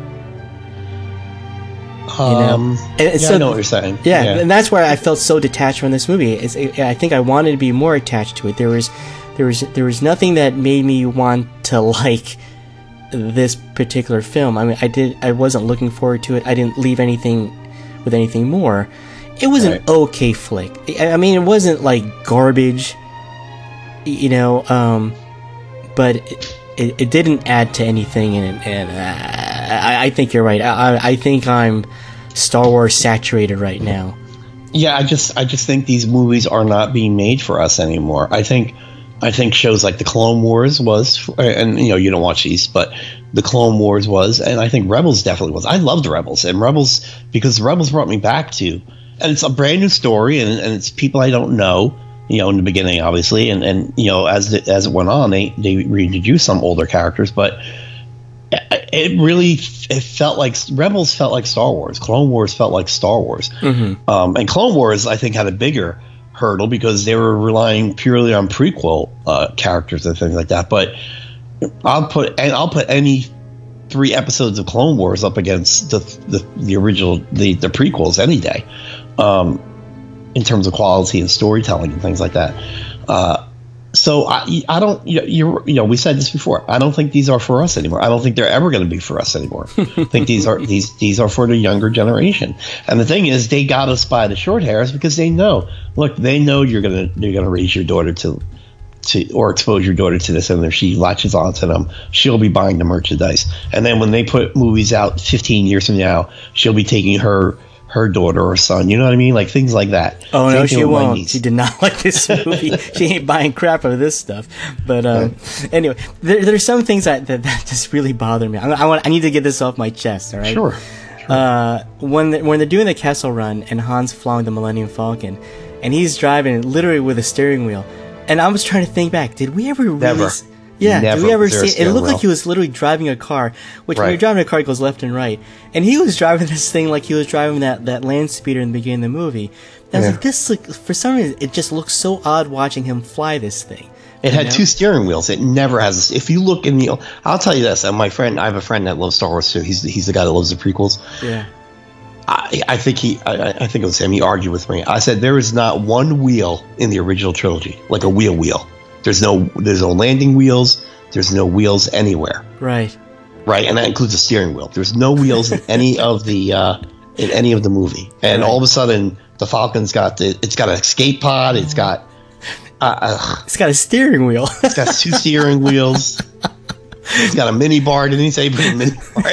um, And- and yeah, so- I know what you're saying. Yeah, and that's where I felt so detached from this movie. It's, it, I think I wanted to be more attached to it. There was, there was, there was nothing that made me want to like this particular film. I mean, I did, I wasn't looking forward to it. I didn't leave anything with anything more. It was Right. an okay flick. I I mean, it wasn't like garbage, you know, um, but it, it, it didn't add to anything. And, and uh, I, I think you're right. I, I think I'm Star Wars saturated right now. Yeah, I just I just think these movies are not being made for us anymore. I think I think shows like the Clone Wars was, and you know you don't watch these, but the Clone Wars was, and I think Rebels definitely was. I loved Rebels, and Rebels because Rebels brought me back to, and it's a brand new story, and, and it's people I don't know, you know, in the beginning obviously, and, and you know as the, as it went on, they they reintroduced some older characters, but it really it felt like Rebels felt like Star Wars. Clone Wars felt like Star Wars, mm-hmm. um, and Clone Wars I think had a bigger hurdle because they were relying purely on prequel uh, characters and things like that. But I'll put and I'll put any three episodes of Clone Wars up against the the, the original the, the prequels any day, um, in terms of quality and storytelling and things like that. Uh, So I, I don't, you know, you're, you know, we said this before. I don't think these are for us anymore. I don't think they're ever going to be for us anymore. I think these are these these are for the younger generation. And the thing is, they got us by the short hairs because they know. Look, they know you're gonna you're gonna raise your daughter to to or expose your daughter to this, and if she latches onto them, she'll be buying the merchandise. And then when they put movies out fifteen years from now, she'll be taking her. her daughter or son, you know what I mean? Like things like that. Oh, Same no, she won't. She did not like this movie. She ain't buying crap out of this stuff. But um, right. anyway, there, there's some things that, that, that just really bother me. I, I want. I need to get this off my chest, all right? Sure. sure. Uh, when, the, when they're doing the Kessel Run and Han's flying the Millennium Falcon, and he's driving literally with a steering wheel, and I was trying to think back, did we ever really... Never. Yeah, Never did we ever see it? It looked wheel. like he was literally driving a car, which right. when you're driving a car, it goes left and right. And he was driving this thing like he was driving that, that land speeder in the beginning of the movie. And I was yeah. like, this, like, for some reason, it just looks so odd watching him fly this thing. It had know? two steering wheels. It never has. If you look in the, I'll tell you this. And my friend, I have a friend that loves Star Wars too. He's he's the guy that loves the prequels. Yeah. I, I think he, I, I think it was him. He argued with me. I said there is not one wheel in the original trilogy, like a wheel wheel. There's no, there's no landing wheels. There's no wheels anywhere. Right. Right, and that includes a steering wheel. There's no wheels in any of the uh, in any of the movie. And right. all of a sudden, the Falcon's got the it's got an escape pod. It's got uh, uh, it's got a steering wheel. It's got two steering wheels. It's got a mini bar. Didn't he say put a mini bar?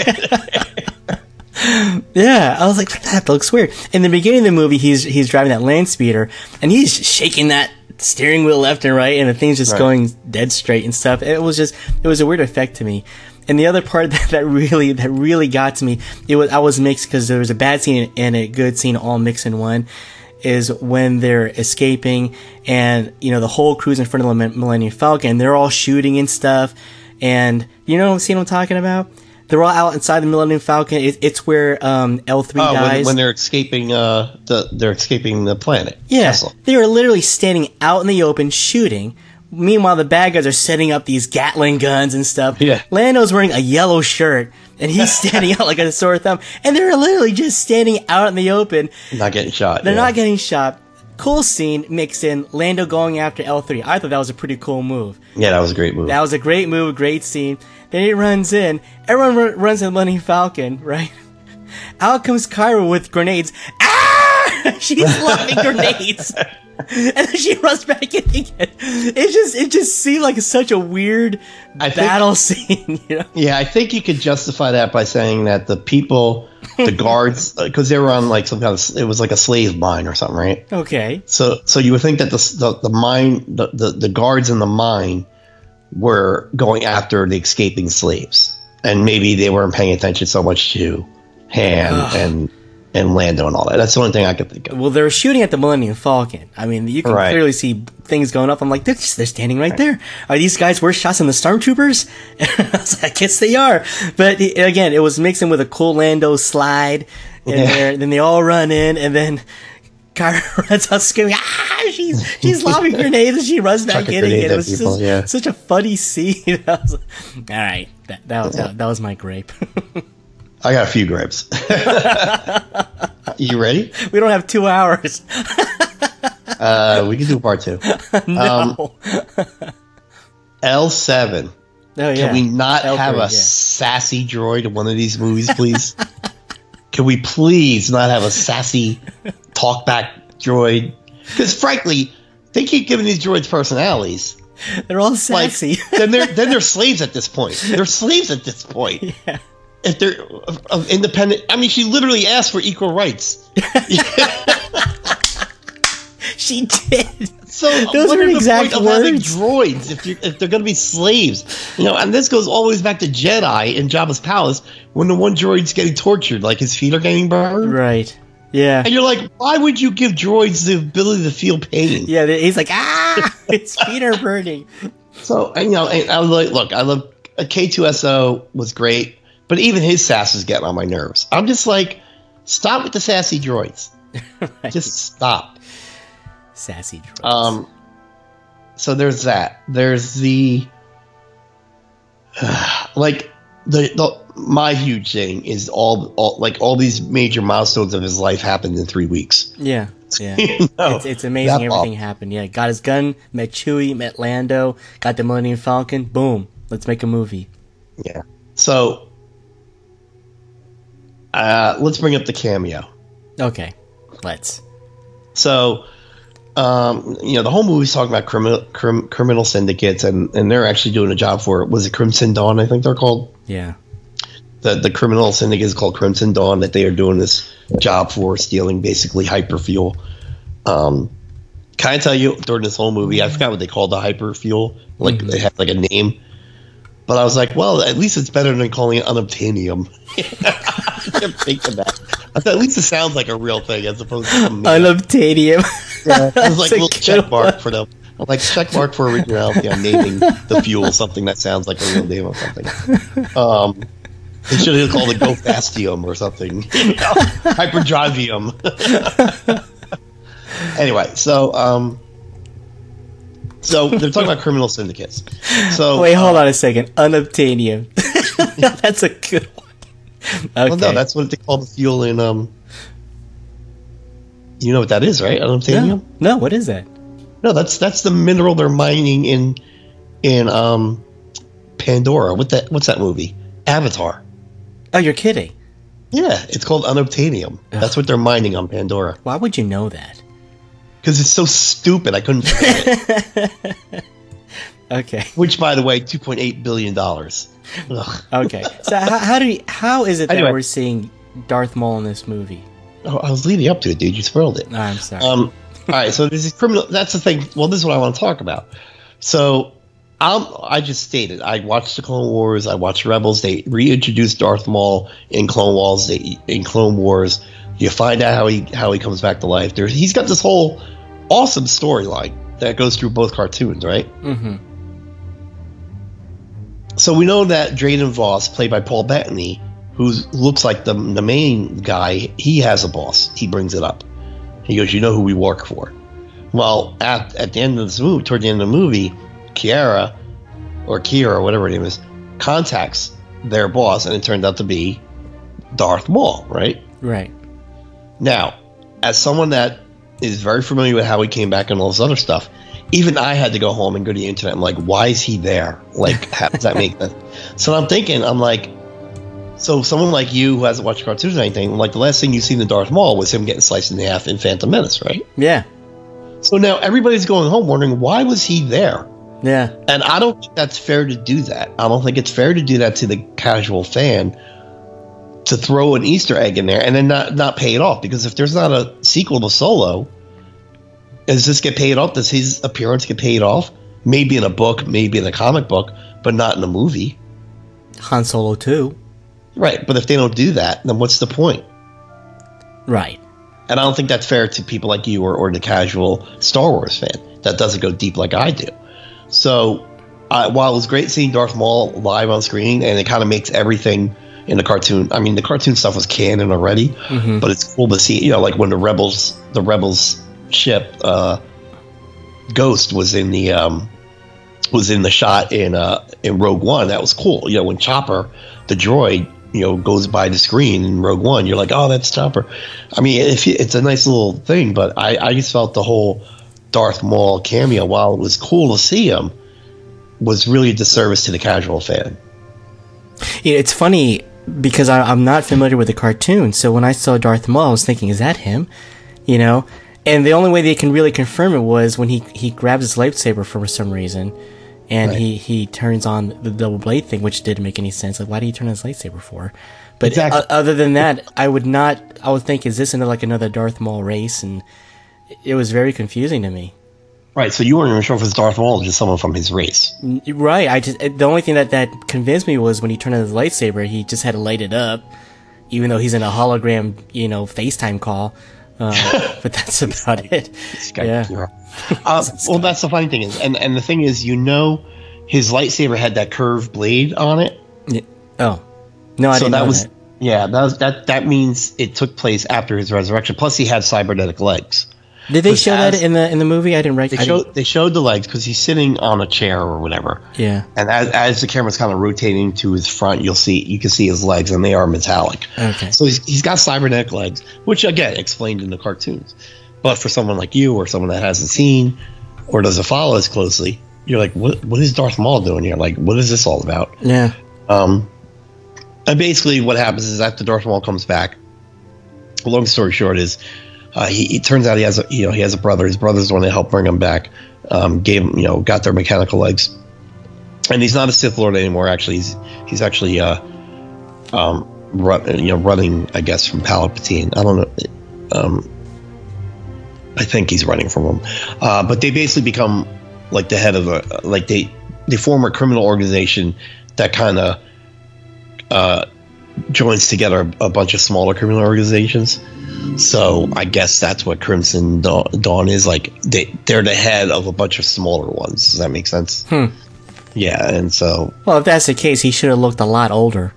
Yeah, I was like, that looks weird. In the beginning of the movie, he's he's driving that land speeder, and he's shaking that steering wheel left and right, and the thing's just right. going dead straight and stuff. It was just, it was a weird effect to me. And the other part that, that really, that really got to me, it was, I was mixed because there was a bad scene and a good scene all mixed in one, is when they're escaping and, you know, the whole crew's in front of the Millennium Falcon, they're all shooting and stuff. And you know, see what I'm talking about? They're all out inside the Millennium Falcon. It, it's where um, L three oh, dies. When, when they're escaping, uh, the they're escaping the planet. Yeah, Castle. They are literally standing out in the open shooting. Meanwhile, the bad guys are setting up these Gatling guns and stuff. Yeah. Lando's wearing a yellow shirt, and he's standing out like a sore thumb. And they're literally just standing out in the open. Not getting shot. They're yeah. not getting shot. Cool scene mixed in Lando going after L three. I thought that was a pretty cool move. Yeah, that was a great move. That was a great move, great scene. Then he runs in. Everyone r- runs in the Millennium Falcon, right? Out comes Kyra with grenades. Ah! She's lobbing grenades. And then she runs back in again. It just it just seemed like such a weird I battle think, scene, you know? Yeah, I think you could justify that by saying that the people, the guards, because they were on like some kind of, it was like a slave mine or something, right? Okay. So so you would think that the the, the mine, the, the, the guards in the mine were going after the escaping slaves. And maybe they weren't paying attention so much to Han and... and Lando and all that. That's the only thing I could think of. Well, they're shooting at the Millennium Falcon. I mean, you can right. clearly see things going up. I'm like, they're, just, they're standing right, right there. Are these guys worse shots than the Stormtroopers? I was like, I guess they are. But again, it was mixing with a cool Lando slide. And yeah. then they all run in, and then Kyra runs out screaming, ah! She's, she's lobbing grenades, and she runs back in again. It was people, just, yeah. such a funny scene. I was like, all right, that, that, was, that, that was my grape. I got a few grapes. You ready? We don't have two hours. uh, we can do part two. No. Um, L seven. Oh, yeah. Can we not L three, have a yeah. sassy droid in one of these movies, please? Can we please not have a sassy talkback droid? Because frankly, they keep giving these droids personalities. They're all sassy. Like, then they're then they're slaves at this point. They're slaves at this point. Yeah. if they're of independent. I mean, she literally asked for equal rights. She did. So those what are are the exact point of having words. droids if you if they're going to be slaves? You know, and this goes all the way back to Jedi in Jabba's palace when the one droid's getting tortured, like his feet are getting burned. Right. Yeah. And you're like, why would you give droids the ability to feel pain? Yeah. He's like, ah, his feet are burning. So, and, you know, and I was like, look, I love K two S O was great, but even his sass is getting on my nerves. I'm just like, stop with the sassy droids. Right. Just stop. Sassy droids. Um, so there's that. There's the uh, like the, the my huge thing is all, all like all these major milestones of his life happened in three weeks. Yeah, yeah. You know, it's, it's amazing that everything pop. happened. Yeah, got his gun, met Chewie, met Lando, got the Millennium Falcon. Boom, let's make a movie. Yeah. So uh, let's bring up the cameo. Okay, let's. So. Um, you know, the whole movie's talking about criminal crim, criminal syndicates, and, and they're actually doing a job for it. Was it Crimson Dawn? I think they're called. Yeah. The the criminal syndicate is called Crimson Dawn. That they are doing this job for, stealing basically hyperfuel. Um, can I tell you during this whole movie, I forgot what they called the hyperfuel. Like Mm-hmm. they had like a name, but I was like, well, at least it's better than calling it unobtainium. I kept thinking that. I thought at least it sounds like a real thing as opposed to some Unobtainium. Yeah, it was like That's a a little good check mark one. for them. Like check mark for originality on naming the fuel something that sounds like a real name or something. Um, they should have called it Go Fastium or something. You know? Hyperdrivium. Anyway, so um, so they're talking about criminal syndicates. So Wait, hold on a second. Unobtainium. That's a good one. Okay. Well, no, that's what they call the fuel in. Um, you know what that is, right? Unobtainium. no, no, what is that? No, that's that's the mineral they're mining in in um, Pandora. What that? What's that movie? Avatar. Oh, you're kidding. Yeah, it's called unobtainium. That's what they're mining on Pandora. Why would you know that? Because it's so stupid, I couldn't forget it. Okay. Which, by the way, two point eight billion dollars. Okay. So how, how do you, how is it that Anyway. we're seeing Darth Maul in this movie? Oh, I was leading up to it, dude. You spoiled it. Oh, I'm sorry. Um, all right, so this is criminal. That's the thing. Well, this is what I want to talk about. So, I'm, I just stated I watched the Clone Wars. I watched Rebels. They reintroduced Darth Maul in Clone Wars. They, in Clone Wars, you find out how he how he comes back to life. There, he's got this whole awesome storyline that goes through both cartoons, right? Mm-hmm. So we know that Drayden Voss, played by Paul Bettany, who looks like the the main guy, he has a boss. He brings it up. He goes, "You know who we work for." Well, at at the end of this movie, toward the end of the movie, Kiara or Kira, whatever her name is, contacts their boss, and it turned out to be Darth Maul, right? Right. Now, as someone that is very familiar with how he came back and all this other stuff, even I had to go home and go to the internet. I'm like, why is he there? Like, how does that make sense? So I'm thinking, I'm like, so someone like you who hasn't watched cartoons or anything, like the last thing you've seen in Darth Maul was him getting sliced in half in Phantom Menace, right? Yeah. So now everybody's going home wondering, why was he there? Yeah. And I don't think that's fair to do that. I don't think it's fair to do that to the casual fan, to throw an Easter egg in there and then not, not pay it off. Because if there's not a sequel to Solo, does this get paid off? Does his appearance get paid off? Maybe in a book, maybe in a comic book, but not in a movie. Han Solo too. Right, but if they don't do that, then what's the point? Right. And I don't think that's fair to people like you or, or the casual Star Wars fan that doesn't go deep like I do. So uh, while it was great seeing Darth Maul live on screen, and it kind of makes everything in the cartoon, I mean, the cartoon stuff was canon already, Mm-hmm. but it's cool to see, you know, like when the Rebels, the Rebels ship, uh, Ghost was in the um, was in the shot in uh, in Rogue One. That was cool. You know, when Chopper, the droid, you know, goes by the screen in Rogue One, you're like, oh, that's Chopper. I mean, if you, it's a nice little thing, but I, I just felt the whole Darth Maul cameo, while it was cool to see him, was really a disservice to the casual fan. Yeah, it's funny because I, I'm not familiar with the cartoon, so when I saw Darth Maul, I was thinking, is that him? You know? And the only way they can really confirm it was when he, he grabs his lightsaber for some reason, and Right. he he turns on the double blade thing, which didn't make any sense. Like, why did he turn on his lightsaber for? But Exactly. o- other than that, I would not. I would think, is this another, like another Darth Maul race? And it was very confusing to me. Right, so you weren't even sure if it was Darth Maul or just someone from his race. Right. I just the only thing that that convinced me was when he turned on his lightsaber, he just had to light it up, even though he's in a hologram, you know, FaceTime call. Uh, but that's about it. This guy- Yeah. Uh, well, that's the funny thing is, and, and the thing is, you know, his lightsaber had that curved blade on it. Yeah. Oh. No, I so didn't that know was that. yeah, that was that. That means it took place after his resurrection. Plus, he had cybernetic legs. Did they Because show that as- in the in the movie? I didn't They recognize. showed they showed the legs because he's sitting on a chair or whatever. Yeah. And as, as the camera's kind of rotating to his front, you'll see you can see his legs, and they are metallic. Okay. So he's, he's got cybernetic legs, which again explained in the cartoons. But for someone like you or someone that hasn't seen or doesn't follow as closely, you're like, what what is Darth Maul doing here? Like, what is this all about? Yeah. Um, and basically, what happens is after Darth Maul comes back, long story short is, uh, he it turns out he has a you know he has a brother. His brother's the one that helped bring him back. Um, gave him you know got their mechanical legs, and he's not a Sith Lord anymore. Actually, he's he's actually uh, um, run, you know running I guess from Palpatine. I don't know. Um, I think he's running from him, uh, but they basically become like the head of a like they they form a criminal organization that kind of uh, joins together a bunch of smaller criminal organizations. So I guess that's what Crimson Dawn, Dawn is like. They they're the head of a bunch of smaller ones. Does that make sense? Hmm. Yeah, and so Well, if that's the case, he should have looked a lot older.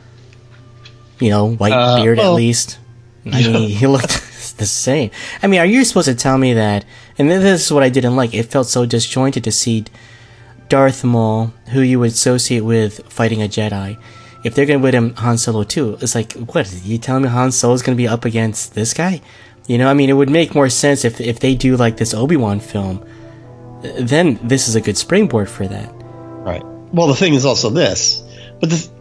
You know, white Uh, beard well, at least. I mean, he looked the same. I mean, are you supposed to tell me that? And this is what I didn't like. It felt so disjointed to see Darth Maul, who you would associate with fighting a Jedi. If they're going to put him Han Solo too, it's like, what? You telling me Han Solo's going to be up against this guy? You know, I mean, it would make more sense if if they do like this Obi-Wan film. Then this is a good springboard for that. right. Well, the thing is also this, but the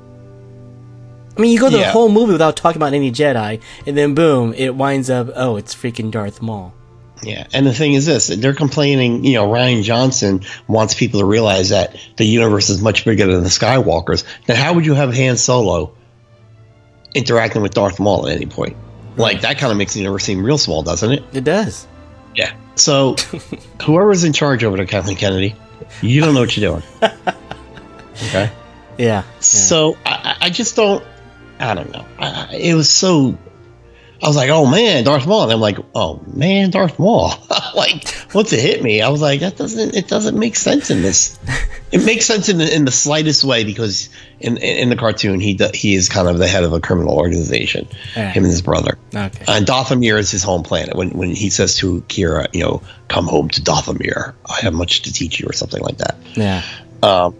I mean, you go the Yeah. whole movie without talking about any Jedi, and then boom, it winds up, oh, it's freaking Darth Maul. Yeah, and the thing is this, they're complaining, you know, Rian Johnson wants people to realize that the universe is much bigger than the Skywalkers. Now, how would you have Han Solo interacting with Darth Maul at any point? Like, that kind of makes the universe seem real small, doesn't it? It does. Yeah. So, whoever's in charge over there, Kathleen Kennedy, you don't know what you're doing. Okay? Yeah. yeah. So, I, I just don't, I don't know. I, it was so... I was like, oh man, Darth Maul. And I'm like, oh man, Darth Maul. Like, once it hit me, I was like, that doesn't, it doesn't make sense in this. It makes sense in the, in the slightest way because in in the cartoon, he do, he is kind of the head of a criminal organization, Right. him and his brother. Okay. And Dathomir is his home planet. When when he says to Kira, you know, come home to Dathomir, I have much to teach you, or something like that. Yeah. Um,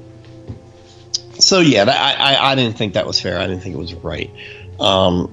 so yeah, that, I, I I didn't think that was fair. I didn't think it was right. Um,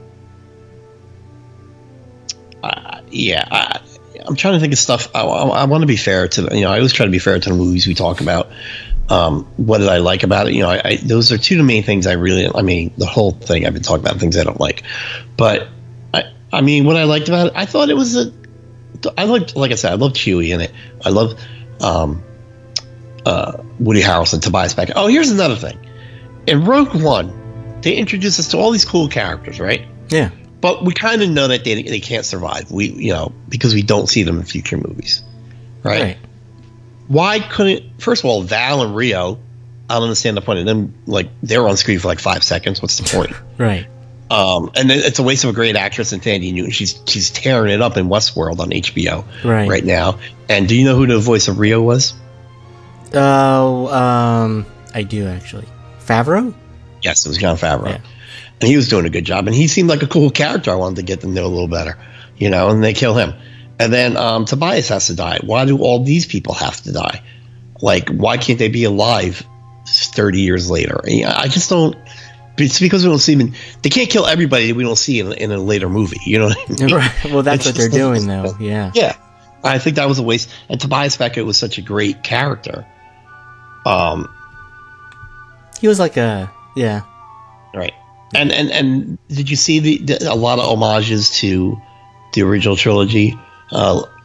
uh, yeah, I, I'm trying to think of stuff. I, I, I want to be fair to the, you know. I always try to be fair to the movies we talk about. Um, what did I like about it? You know, I, I, those are two of the main things I really. I mean, the whole thing I've been talking about things I don't like, but I I mean, what I liked about it, I thought it was a. I liked, like I said, I love Chewie in it. I love. Um, Uh, Woody Harrelson, Tobias Beckett. Oh, here's another thing. In Rogue One, they introduce us to all these cool characters, right? Yeah. But we kind of know that they they can't survive. We you know because we don't see them in future movies, right? Right. Why couldn't? First of all, Val and Rio. I don't understand the point of them. Like they were on screen for like five seconds. What's the point? Right. Um, and then it's a waste of a great actress in Tandy Newton. She's she's tearing it up in Westworld on H B O Right. right now. And do you know who the voice of Rio was? Oh, um, I do actually. Favreau? Yes, it was Jon Favreau. Yeah. And he was doing a good job. And he seemed like a cool character. I wanted to get to know a little better, you know, and they kill him. And then um, Tobias has to die. Why do all these people have to die? Like, why can't they be alive thirty years later? And, yeah, I just don't. It's because we don't see them. They can't kill everybody that we don't see in, in a later movie. You know what I mean? Right. Well, that's It what they're just doing, doesn't- though. Yeah. Yeah. I think that was a waste. And Tobias Beckett was such a great character. Um, He was like a, yeah. Right. And and and did you see the, the a lot of homages to the original trilogy? Uh,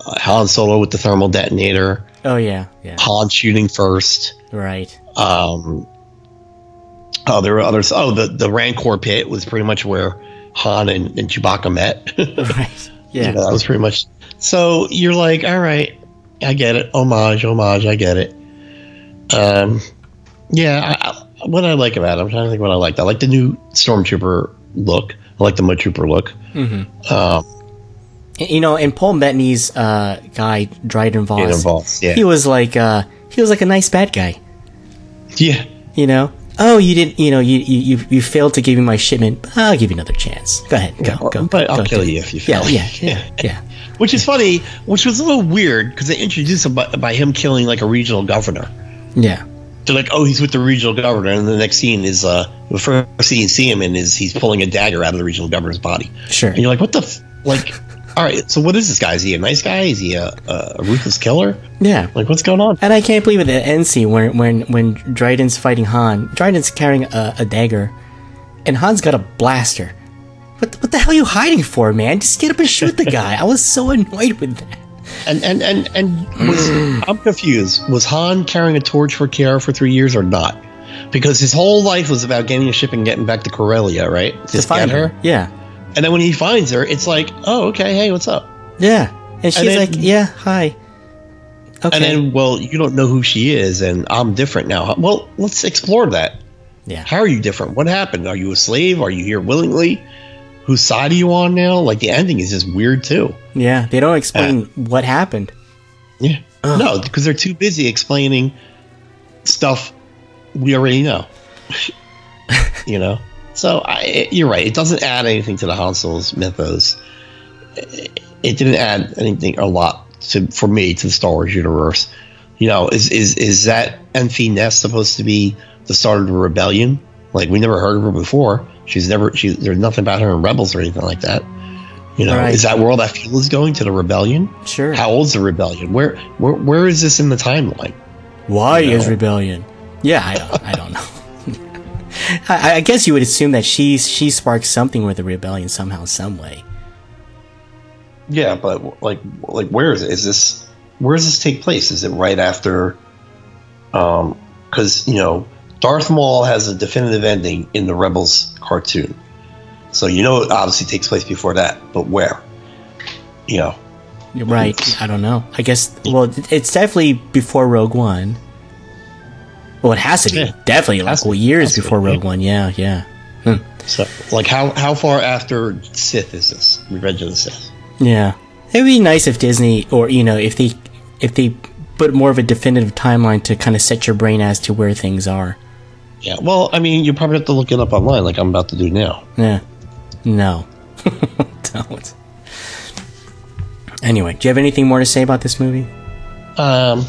uh, Han Solo with the thermal detonator. Oh yeah, yeah. Han shooting first. Right. Um. Oh, there were others. Oh, the the Rancor pit was pretty much where Han and, and Chewbacca met. Right. Yeah. You know, that was pretty much. So you're like, all right, I get it. Homage, homage, I get it. Um, yeah. I, I, what I like about it, I'm trying to think what I liked. I like the new Stormtrooper look. I like the Mud Trooper look. Mm-hmm. Um, you know, and Paul Bettany's uh, guy, Dryden Voss, Dryden Voss, yeah. he was like, uh, he was like a nice bad guy. Yeah. You know. Oh, you didn't. You know, you you you failed to give me my shipment. I'll give you another chance. Go ahead. Go. Yeah, go. But I'll go, kill go. you if you Yeah. fail. Yeah. Yeah. Yeah. Which is funny. Which was a little weird because they introduced him by, by him killing like a regional governor. Yeah. They're like, oh, he's with the regional governor, and the next scene is uh, the first scene you see him in is he's pulling a dagger out of the regional governor's body. Sure. And you're like, what the f-? Like, all right, so what is this guy? Is he a nice guy? Is he a, a, a ruthless killer? Yeah. Like, what's going on? And I can't believe at the end scene when when when Dryden's fighting Han, Dryden's carrying a, a dagger, and Han's got a blaster. What what the hell are you hiding for, man? Just get up and shoot the guy. I was so annoyed with that. And and and and was, I'm confused. Was Han carrying a torch for Kiara for three years or not? Because his whole life was about getting a ship and getting back to Corellia, right? To find her. her. Yeah. And then when he finds her, it's like, oh, okay, hey, what's up? Yeah. And she's and then, like, yeah, hi. Okay. And then, well, you don't know who she is, and I'm different now. Well, let's explore that. Yeah. How are you different? What happened? Are you a slave? Are you here willingly? Whose side are you on now? Like, the ending is just weird, too. Yeah, they don't explain uh, what happened. Yeah. Ugh. No, because they're too busy explaining stuff we already know. You know? So, I, you're right. It doesn't add anything to the Han Solo's mythos. It didn't add anything a lot to for me to the Star Wars universe. You know, is is is that Enfy Nest supposed to be the start of the rebellion? Like, we never heard of her before. She's never. She there's nothing about her in Rebels or anything like that. You know, right. Is that where all that fuel is going to the rebellion? Sure. How old's the rebellion? Where where where is this in the timeline? Why you know? is rebellion? Yeah, I don't. I don't know. I, I guess you would assume that she she sparked something with the rebellion somehow, some way. Yeah, but like, like, where is it? Is this where does this take place? Is it right after? Um, because you know, Darth Maul has a definitive ending in the Rebels cartoon, so you know it obviously takes place before that. But where? You know, You're right. I don't know. I guess. Well, it's definitely before Rogue One. Well, it has to be yeah. definitely like well, years before be, Rogue yeah. One. Yeah, yeah. Hmm. So, like, how how far after Sith is this? Revenge of the Sith. Yeah, it'd be nice if Disney, or you know, if they if they put more of a definitive timeline to kind of set your brain as to where things are. Yeah, well, I mean, you probably have to look it up online, like I'm about to do now. Yeah, no, don't. Anyway, do you have anything more to say about this movie? Um,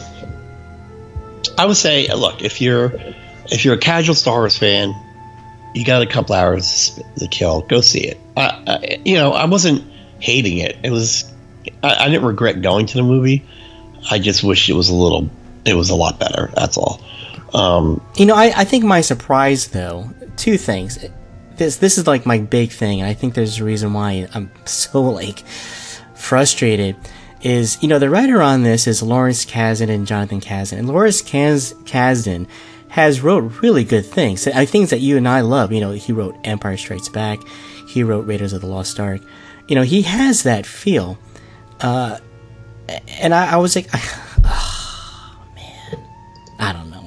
I would say, look, if you're if you're a casual Star Wars fan, you got a couple hours to kill. Go see it. I, I, you know, I wasn't hating it. It was. I, I didn't regret going to the movie. I just wish it was a little. It was a lot better. That's all. Um, you know, I, I think my surprise though, two things. This this is like my big thing, and I think there's a reason why I'm so like frustrated. Is, you know, the writer on this is Lawrence Kasdan and Jonathan Kasdan, and Lawrence Kaz, Kasdan has wrote really good things. I things that you and I love. You know, he wrote Empire Strikes Back. He wrote Raiders of the Lost Ark. You know, he has that feel. Uh, and I, I was like, oh, man, I don't know.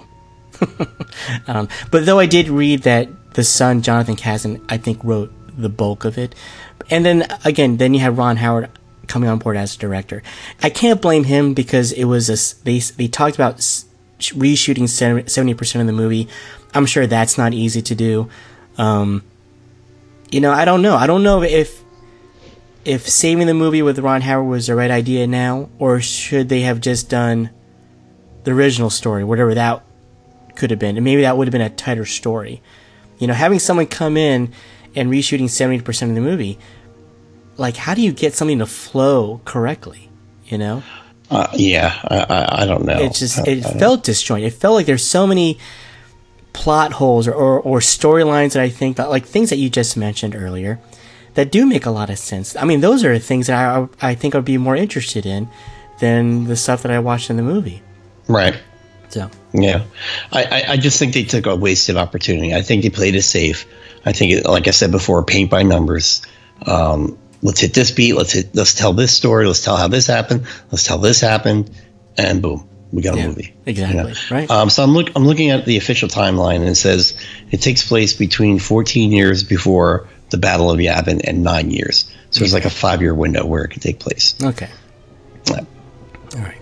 I don't. But though I did read that the son, Jonathan Kasdan, I think wrote the bulk of it. And then again, then you have Ron Howard coming on board as a director. I can't blame him because it was a, they, they talked about reshooting seventy percent of the movie. I'm sure that's not easy to do. Um, you know, I don't know. I don't know if if saving the movie with Ron Howard was the right idea now, or should they have just done the original story, whatever that could have been. And maybe that would have been a tighter story. You know, having someone come in and reshooting seventy percent of the movie, like, how do you get something to flow correctly, you know? Uh, yeah, I, I, I don't know. It just, it I, I felt disjointed. It felt like there's so many plot holes or, or, or storylines that I think, that, like things that you just mentioned earlier, that do make a lot of sense. I mean, those are things that I, I think I'd be more interested in than the stuff that I watched in the movie. Right. So yeah, I, I, I just think they took a wasted opportunity. I think they played it safe. I think, it, like I said before, paint by numbers. Um, let's hit this beat. Let's hit. Let's tell this story. Let's tell how this happened. Let's tell this happened, and boom, we got a yeah, movie. Exactly. You know? Right. Um, so I'm look. I'm looking at the official timeline, and it says it takes place between fourteen years before the Battle of Yavin and nine years. So there's like a five year window where it could take place. Okay. Yeah. All right.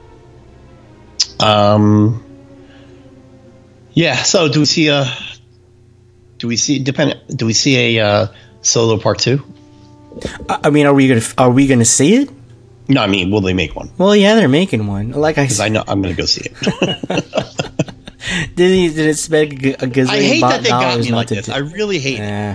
Um. Yeah. So do we see a? Do we see depend? Do we see a uh, Solo part two? I I mean, are we gonna are we gonna see it? No, I mean, will they make one? Well, yeah, they're making one. Like I Because said, I know I'm going to go see it. did he did it spend a g- a gazillion I hate that they got dollars me not like to this. do- I really hate it. Eh,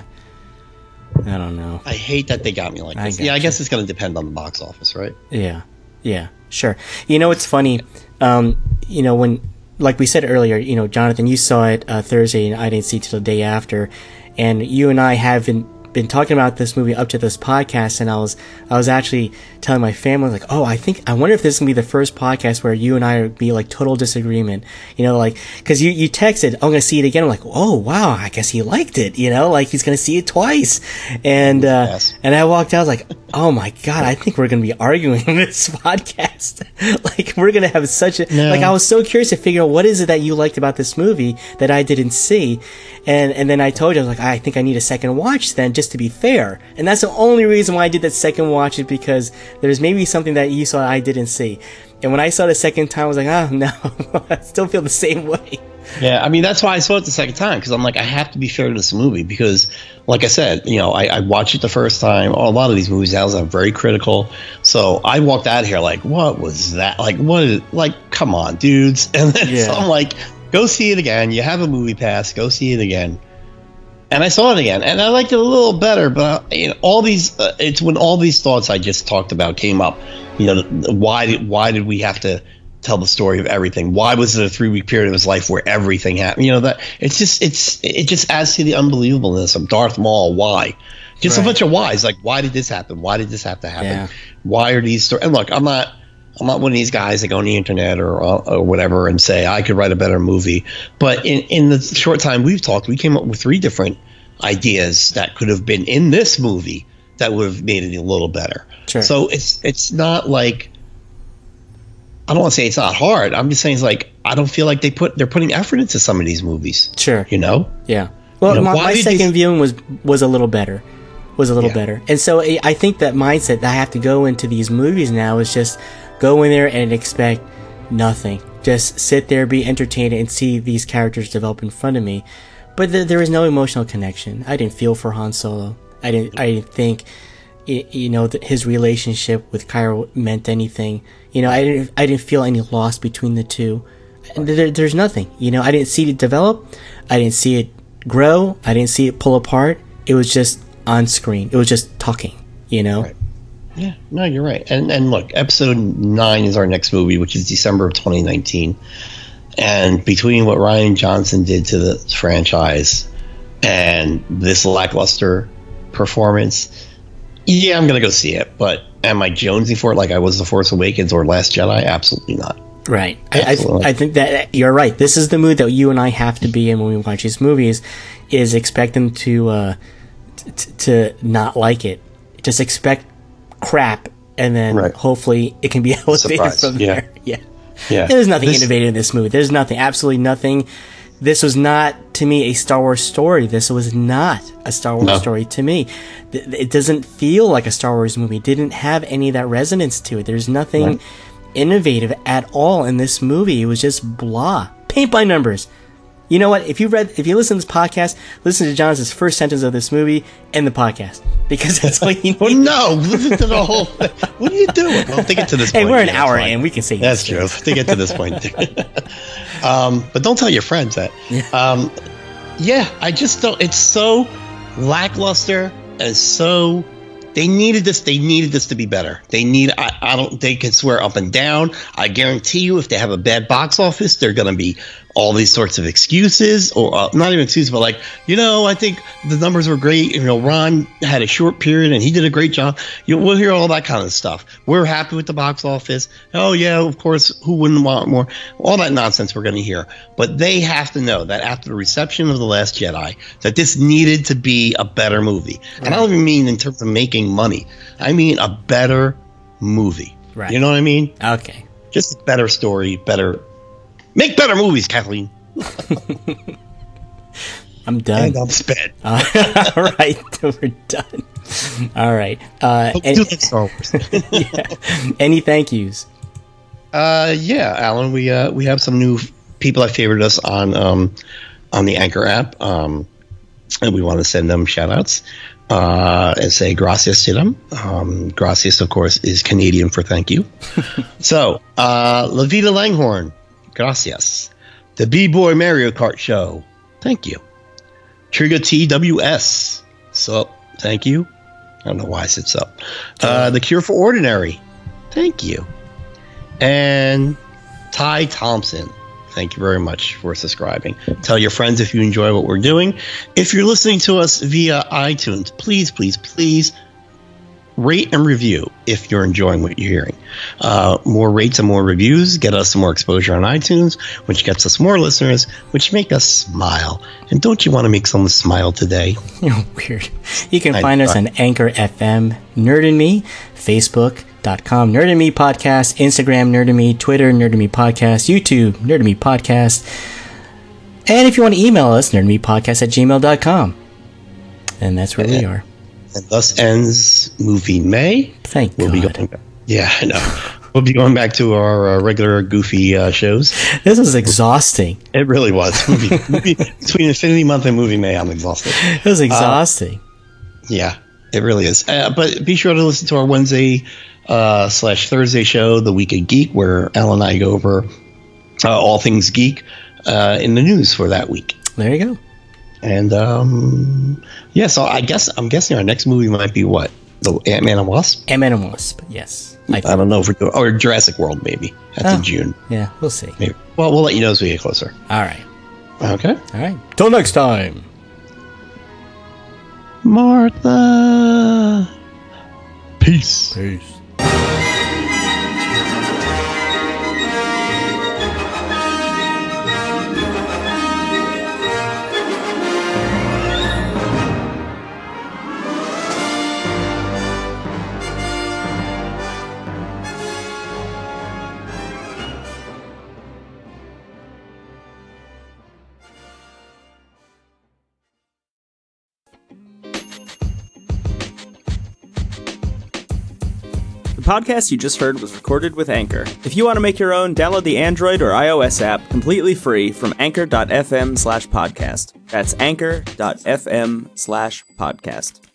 I don't know. I hate that they got me like I this. Yeah, I gotcha. guess it's going to depend on the box office, right? Yeah, yeah, sure. You know, it's funny. Um, you know, when, like we said earlier, you know, Jonathan, you saw it uh, Thursday, and I didn't see it till the day after. And you and I haven't been talking about this movie up to this podcast, and I was, I was actually telling my family, like, oh, I think, I wonder if this is gonna be the first podcast where you and I would be like total disagreement. You know, like, cause you, you texted, I'm gonna see it again. I'm like, oh, wow, I guess he liked it, you know, like he's gonna see it twice. And, uh, Yes. and I walked out, I was like, oh my God, I think we're gonna be arguing in this podcast. Like, we're gonna have such a, No. like, I was so curious to figure out what is it that you liked about this movie that I didn't see. And, and then I told you, I was like, I think I need a second watch then, just to be fair. And that's the only reason why I did that second watch, is because there's maybe something that you saw I didn't see. And when I saw it the second time, I was like, oh no, I still feel the same way. Yeah, I mean, that's why I saw it the second time, because I'm like, I have to be fair to this movie, because, like I said, you know, I, I watched it the first time. A lot of these movies now are very critical. So I walked out of here like, what was that? Like, what is, like, come on, dudes. And then Yeah. so I'm like, go see it again. You have a movie pass, go see it again. And I saw it again, and I liked it a little better. But you know, all these, uh, it's when all these thoughts I just talked about came up. You know, why did why did we have to tell the story of everything? Why was it a three week period of his life where everything happened? You know, that it's just it's it just adds to the unbelievableness of Darth Maul. Why? Just Right. a bunch of whys. Like, why did this happen? Why did this have to happen? Yeah. Why are these stories? And look, I'm not. I'm not one of these guys that go on the internet or, or whatever and say I could write a better movie. But in, in the short time we've talked, we came up with three different ideas that could have been in this movie that would have made it a little better. Sure. So it's it's not like, I don't want to say it's not hard. I'm just saying it's like, I don't feel like they put they're putting effort into some of these movies. Sure. You know? Yeah. Well, You know, my, why my did second these- viewing was was a little better. Was a little Yeah. better. And so I I think that mindset that I have to go into these movies now is just go in there and expect nothing. Just sit there, be entertained, and see these characters develop in front of me. But th- there was no emotional connection. I didn't feel for Han Solo. I didn't. I didn't think, y- you know, that his relationship with Kylo meant anything. You know, I didn't. I didn't feel any loss between the two. And there, there's nothing. You know, I didn't see it develop. I didn't see it grow. I didn't see it pull apart. It was just on screen. It was just talking. You know. Right. Yeah, no, you're right. And and look, episode nine is our next movie, which is December of twenty nineteen. And between what Rian Johnson did to the franchise and this lackluster performance, yeah, I'm gonna go see it. But am I jonesing for it like I was The Force Awakens or Last Jedi? Absolutely not. Right. I, I, Absolutely. I think that you're right. This is the mood that you and I have to be in when we watch these movies, is expect them to uh, t- t- to not like it. Just expect crap, and then Right. hopefully it can be elevated Surprise. from Yeah. there. Yeah. Yeah, There's nothing This- innovative in this movie. There's nothing. Absolutely nothing. This was not, to me, a Star Wars story. This was not a Star Wars No. story to me. Th- It doesn't feel like a Star Wars movie. It didn't have any of that resonance to it. There's nothing Right. innovative at all in this movie. It was just blah. Paint by numbers. You know what? If you read, if you listen to this podcast, listen to Jonathan's first sentence of this movie and the podcast, because that's what you Well, need. no, listen to the whole. What are you doing? Well, to get to this Hey, point, we're an yeah, hour that's fine. in. We can say That's these true. things. To get to this point, um, but don't tell your friends that. Um, yeah, I just don't. It's so lackluster and so. They needed this. They needed this to be better. They need. I, I don't. They can swear up and down. I guarantee you, if they have a bad box office, they're going to be all these sorts of excuses, or uh, not even excuses, but like, you know, I think the numbers were great. You know, Ron had a short period and he did a great job. You know, we'll hear all that kind of stuff. We're happy with the box office. Oh yeah, of course, who wouldn't want more? All that nonsense we're going to hear. But they have to know that after the reception of The Last Jedi, that this needed to be a better movie. Right. And I don't even mean in terms of making money. I mean a better movie. Right. You know what I mean? Okay. Just a better story, better. Make better movies, Kathleen. I'm done. And I'm spent. Uh, all right, we're done. All right. Uh, Let's any, do like Star Wars. yeah. Any thank yous? Uh, yeah, Alan. We uh we have some new people that favored us on um on the Anchor app. Um, and we want to send them shout outs. Uh, and say gracias to them. Um, gracias, of course, is Canadian for thank you. So, uh, La Vida Langhorn. Gracias. The B-Boy Mario Kart Show. Thank you. Trigger T W S. So, thank you. I don't know why I said so. Uh, the Cure for Ordinary. Thank you. And Ty Thompson. Thank you very much for subscribing. Tell your friends if you enjoy what we're doing. If you're listening to us via iTunes, please, please, please rate and review if you're enjoying what you're hearing. Uh, more rates and more reviews get us some more exposure on iTunes, which gets us more listeners, which make us smile. And don't you want to make someone smile today? You're weird. You can find I, us on Anchor F M, Nerd and Me, Facebook dot com, Nerd and Me Podcast, Instagram, Nerd and Me, Twitter, Nerd and Me Podcast, YouTube, Nerd and Me Podcast. And if you want to email us, nerd and me podcast at gmail dot com. And that's where and, we are. And thus ends Movie May. Thank we'll God. Be going back. Yeah, I know. We'll be going back to our uh, regular goofy uh, shows. This was exhausting. It really was. Movie, movie, between Infinity Month and Movie May, I'm exhausted. It was exhausting. Uh, yeah, it really is. Uh, but be sure to listen to our Wednesday uh, slash Thursday show, The Week of Geek, where Al and I go over uh, all things geek uh, in the news for that week. There you go. And um, yeah, so I guess I'm guessing our next movie might be what? The Ant-Man and Wasp? Ant-Man and Wasp, yes. I, I don't know if we're doing, or Jurassic World maybe. That's oh, in June. Yeah, we'll see. Maybe. Well, we'll let you know as we get closer. All right. Okay. All right. Till next time. Martha. Peace. Peace. The podcast you just heard was recorded with Anchor. If you want to make your own, download the Android or iOS app completely free from anchor dot f m slash podcast. That's anchor dot f m slash podcast.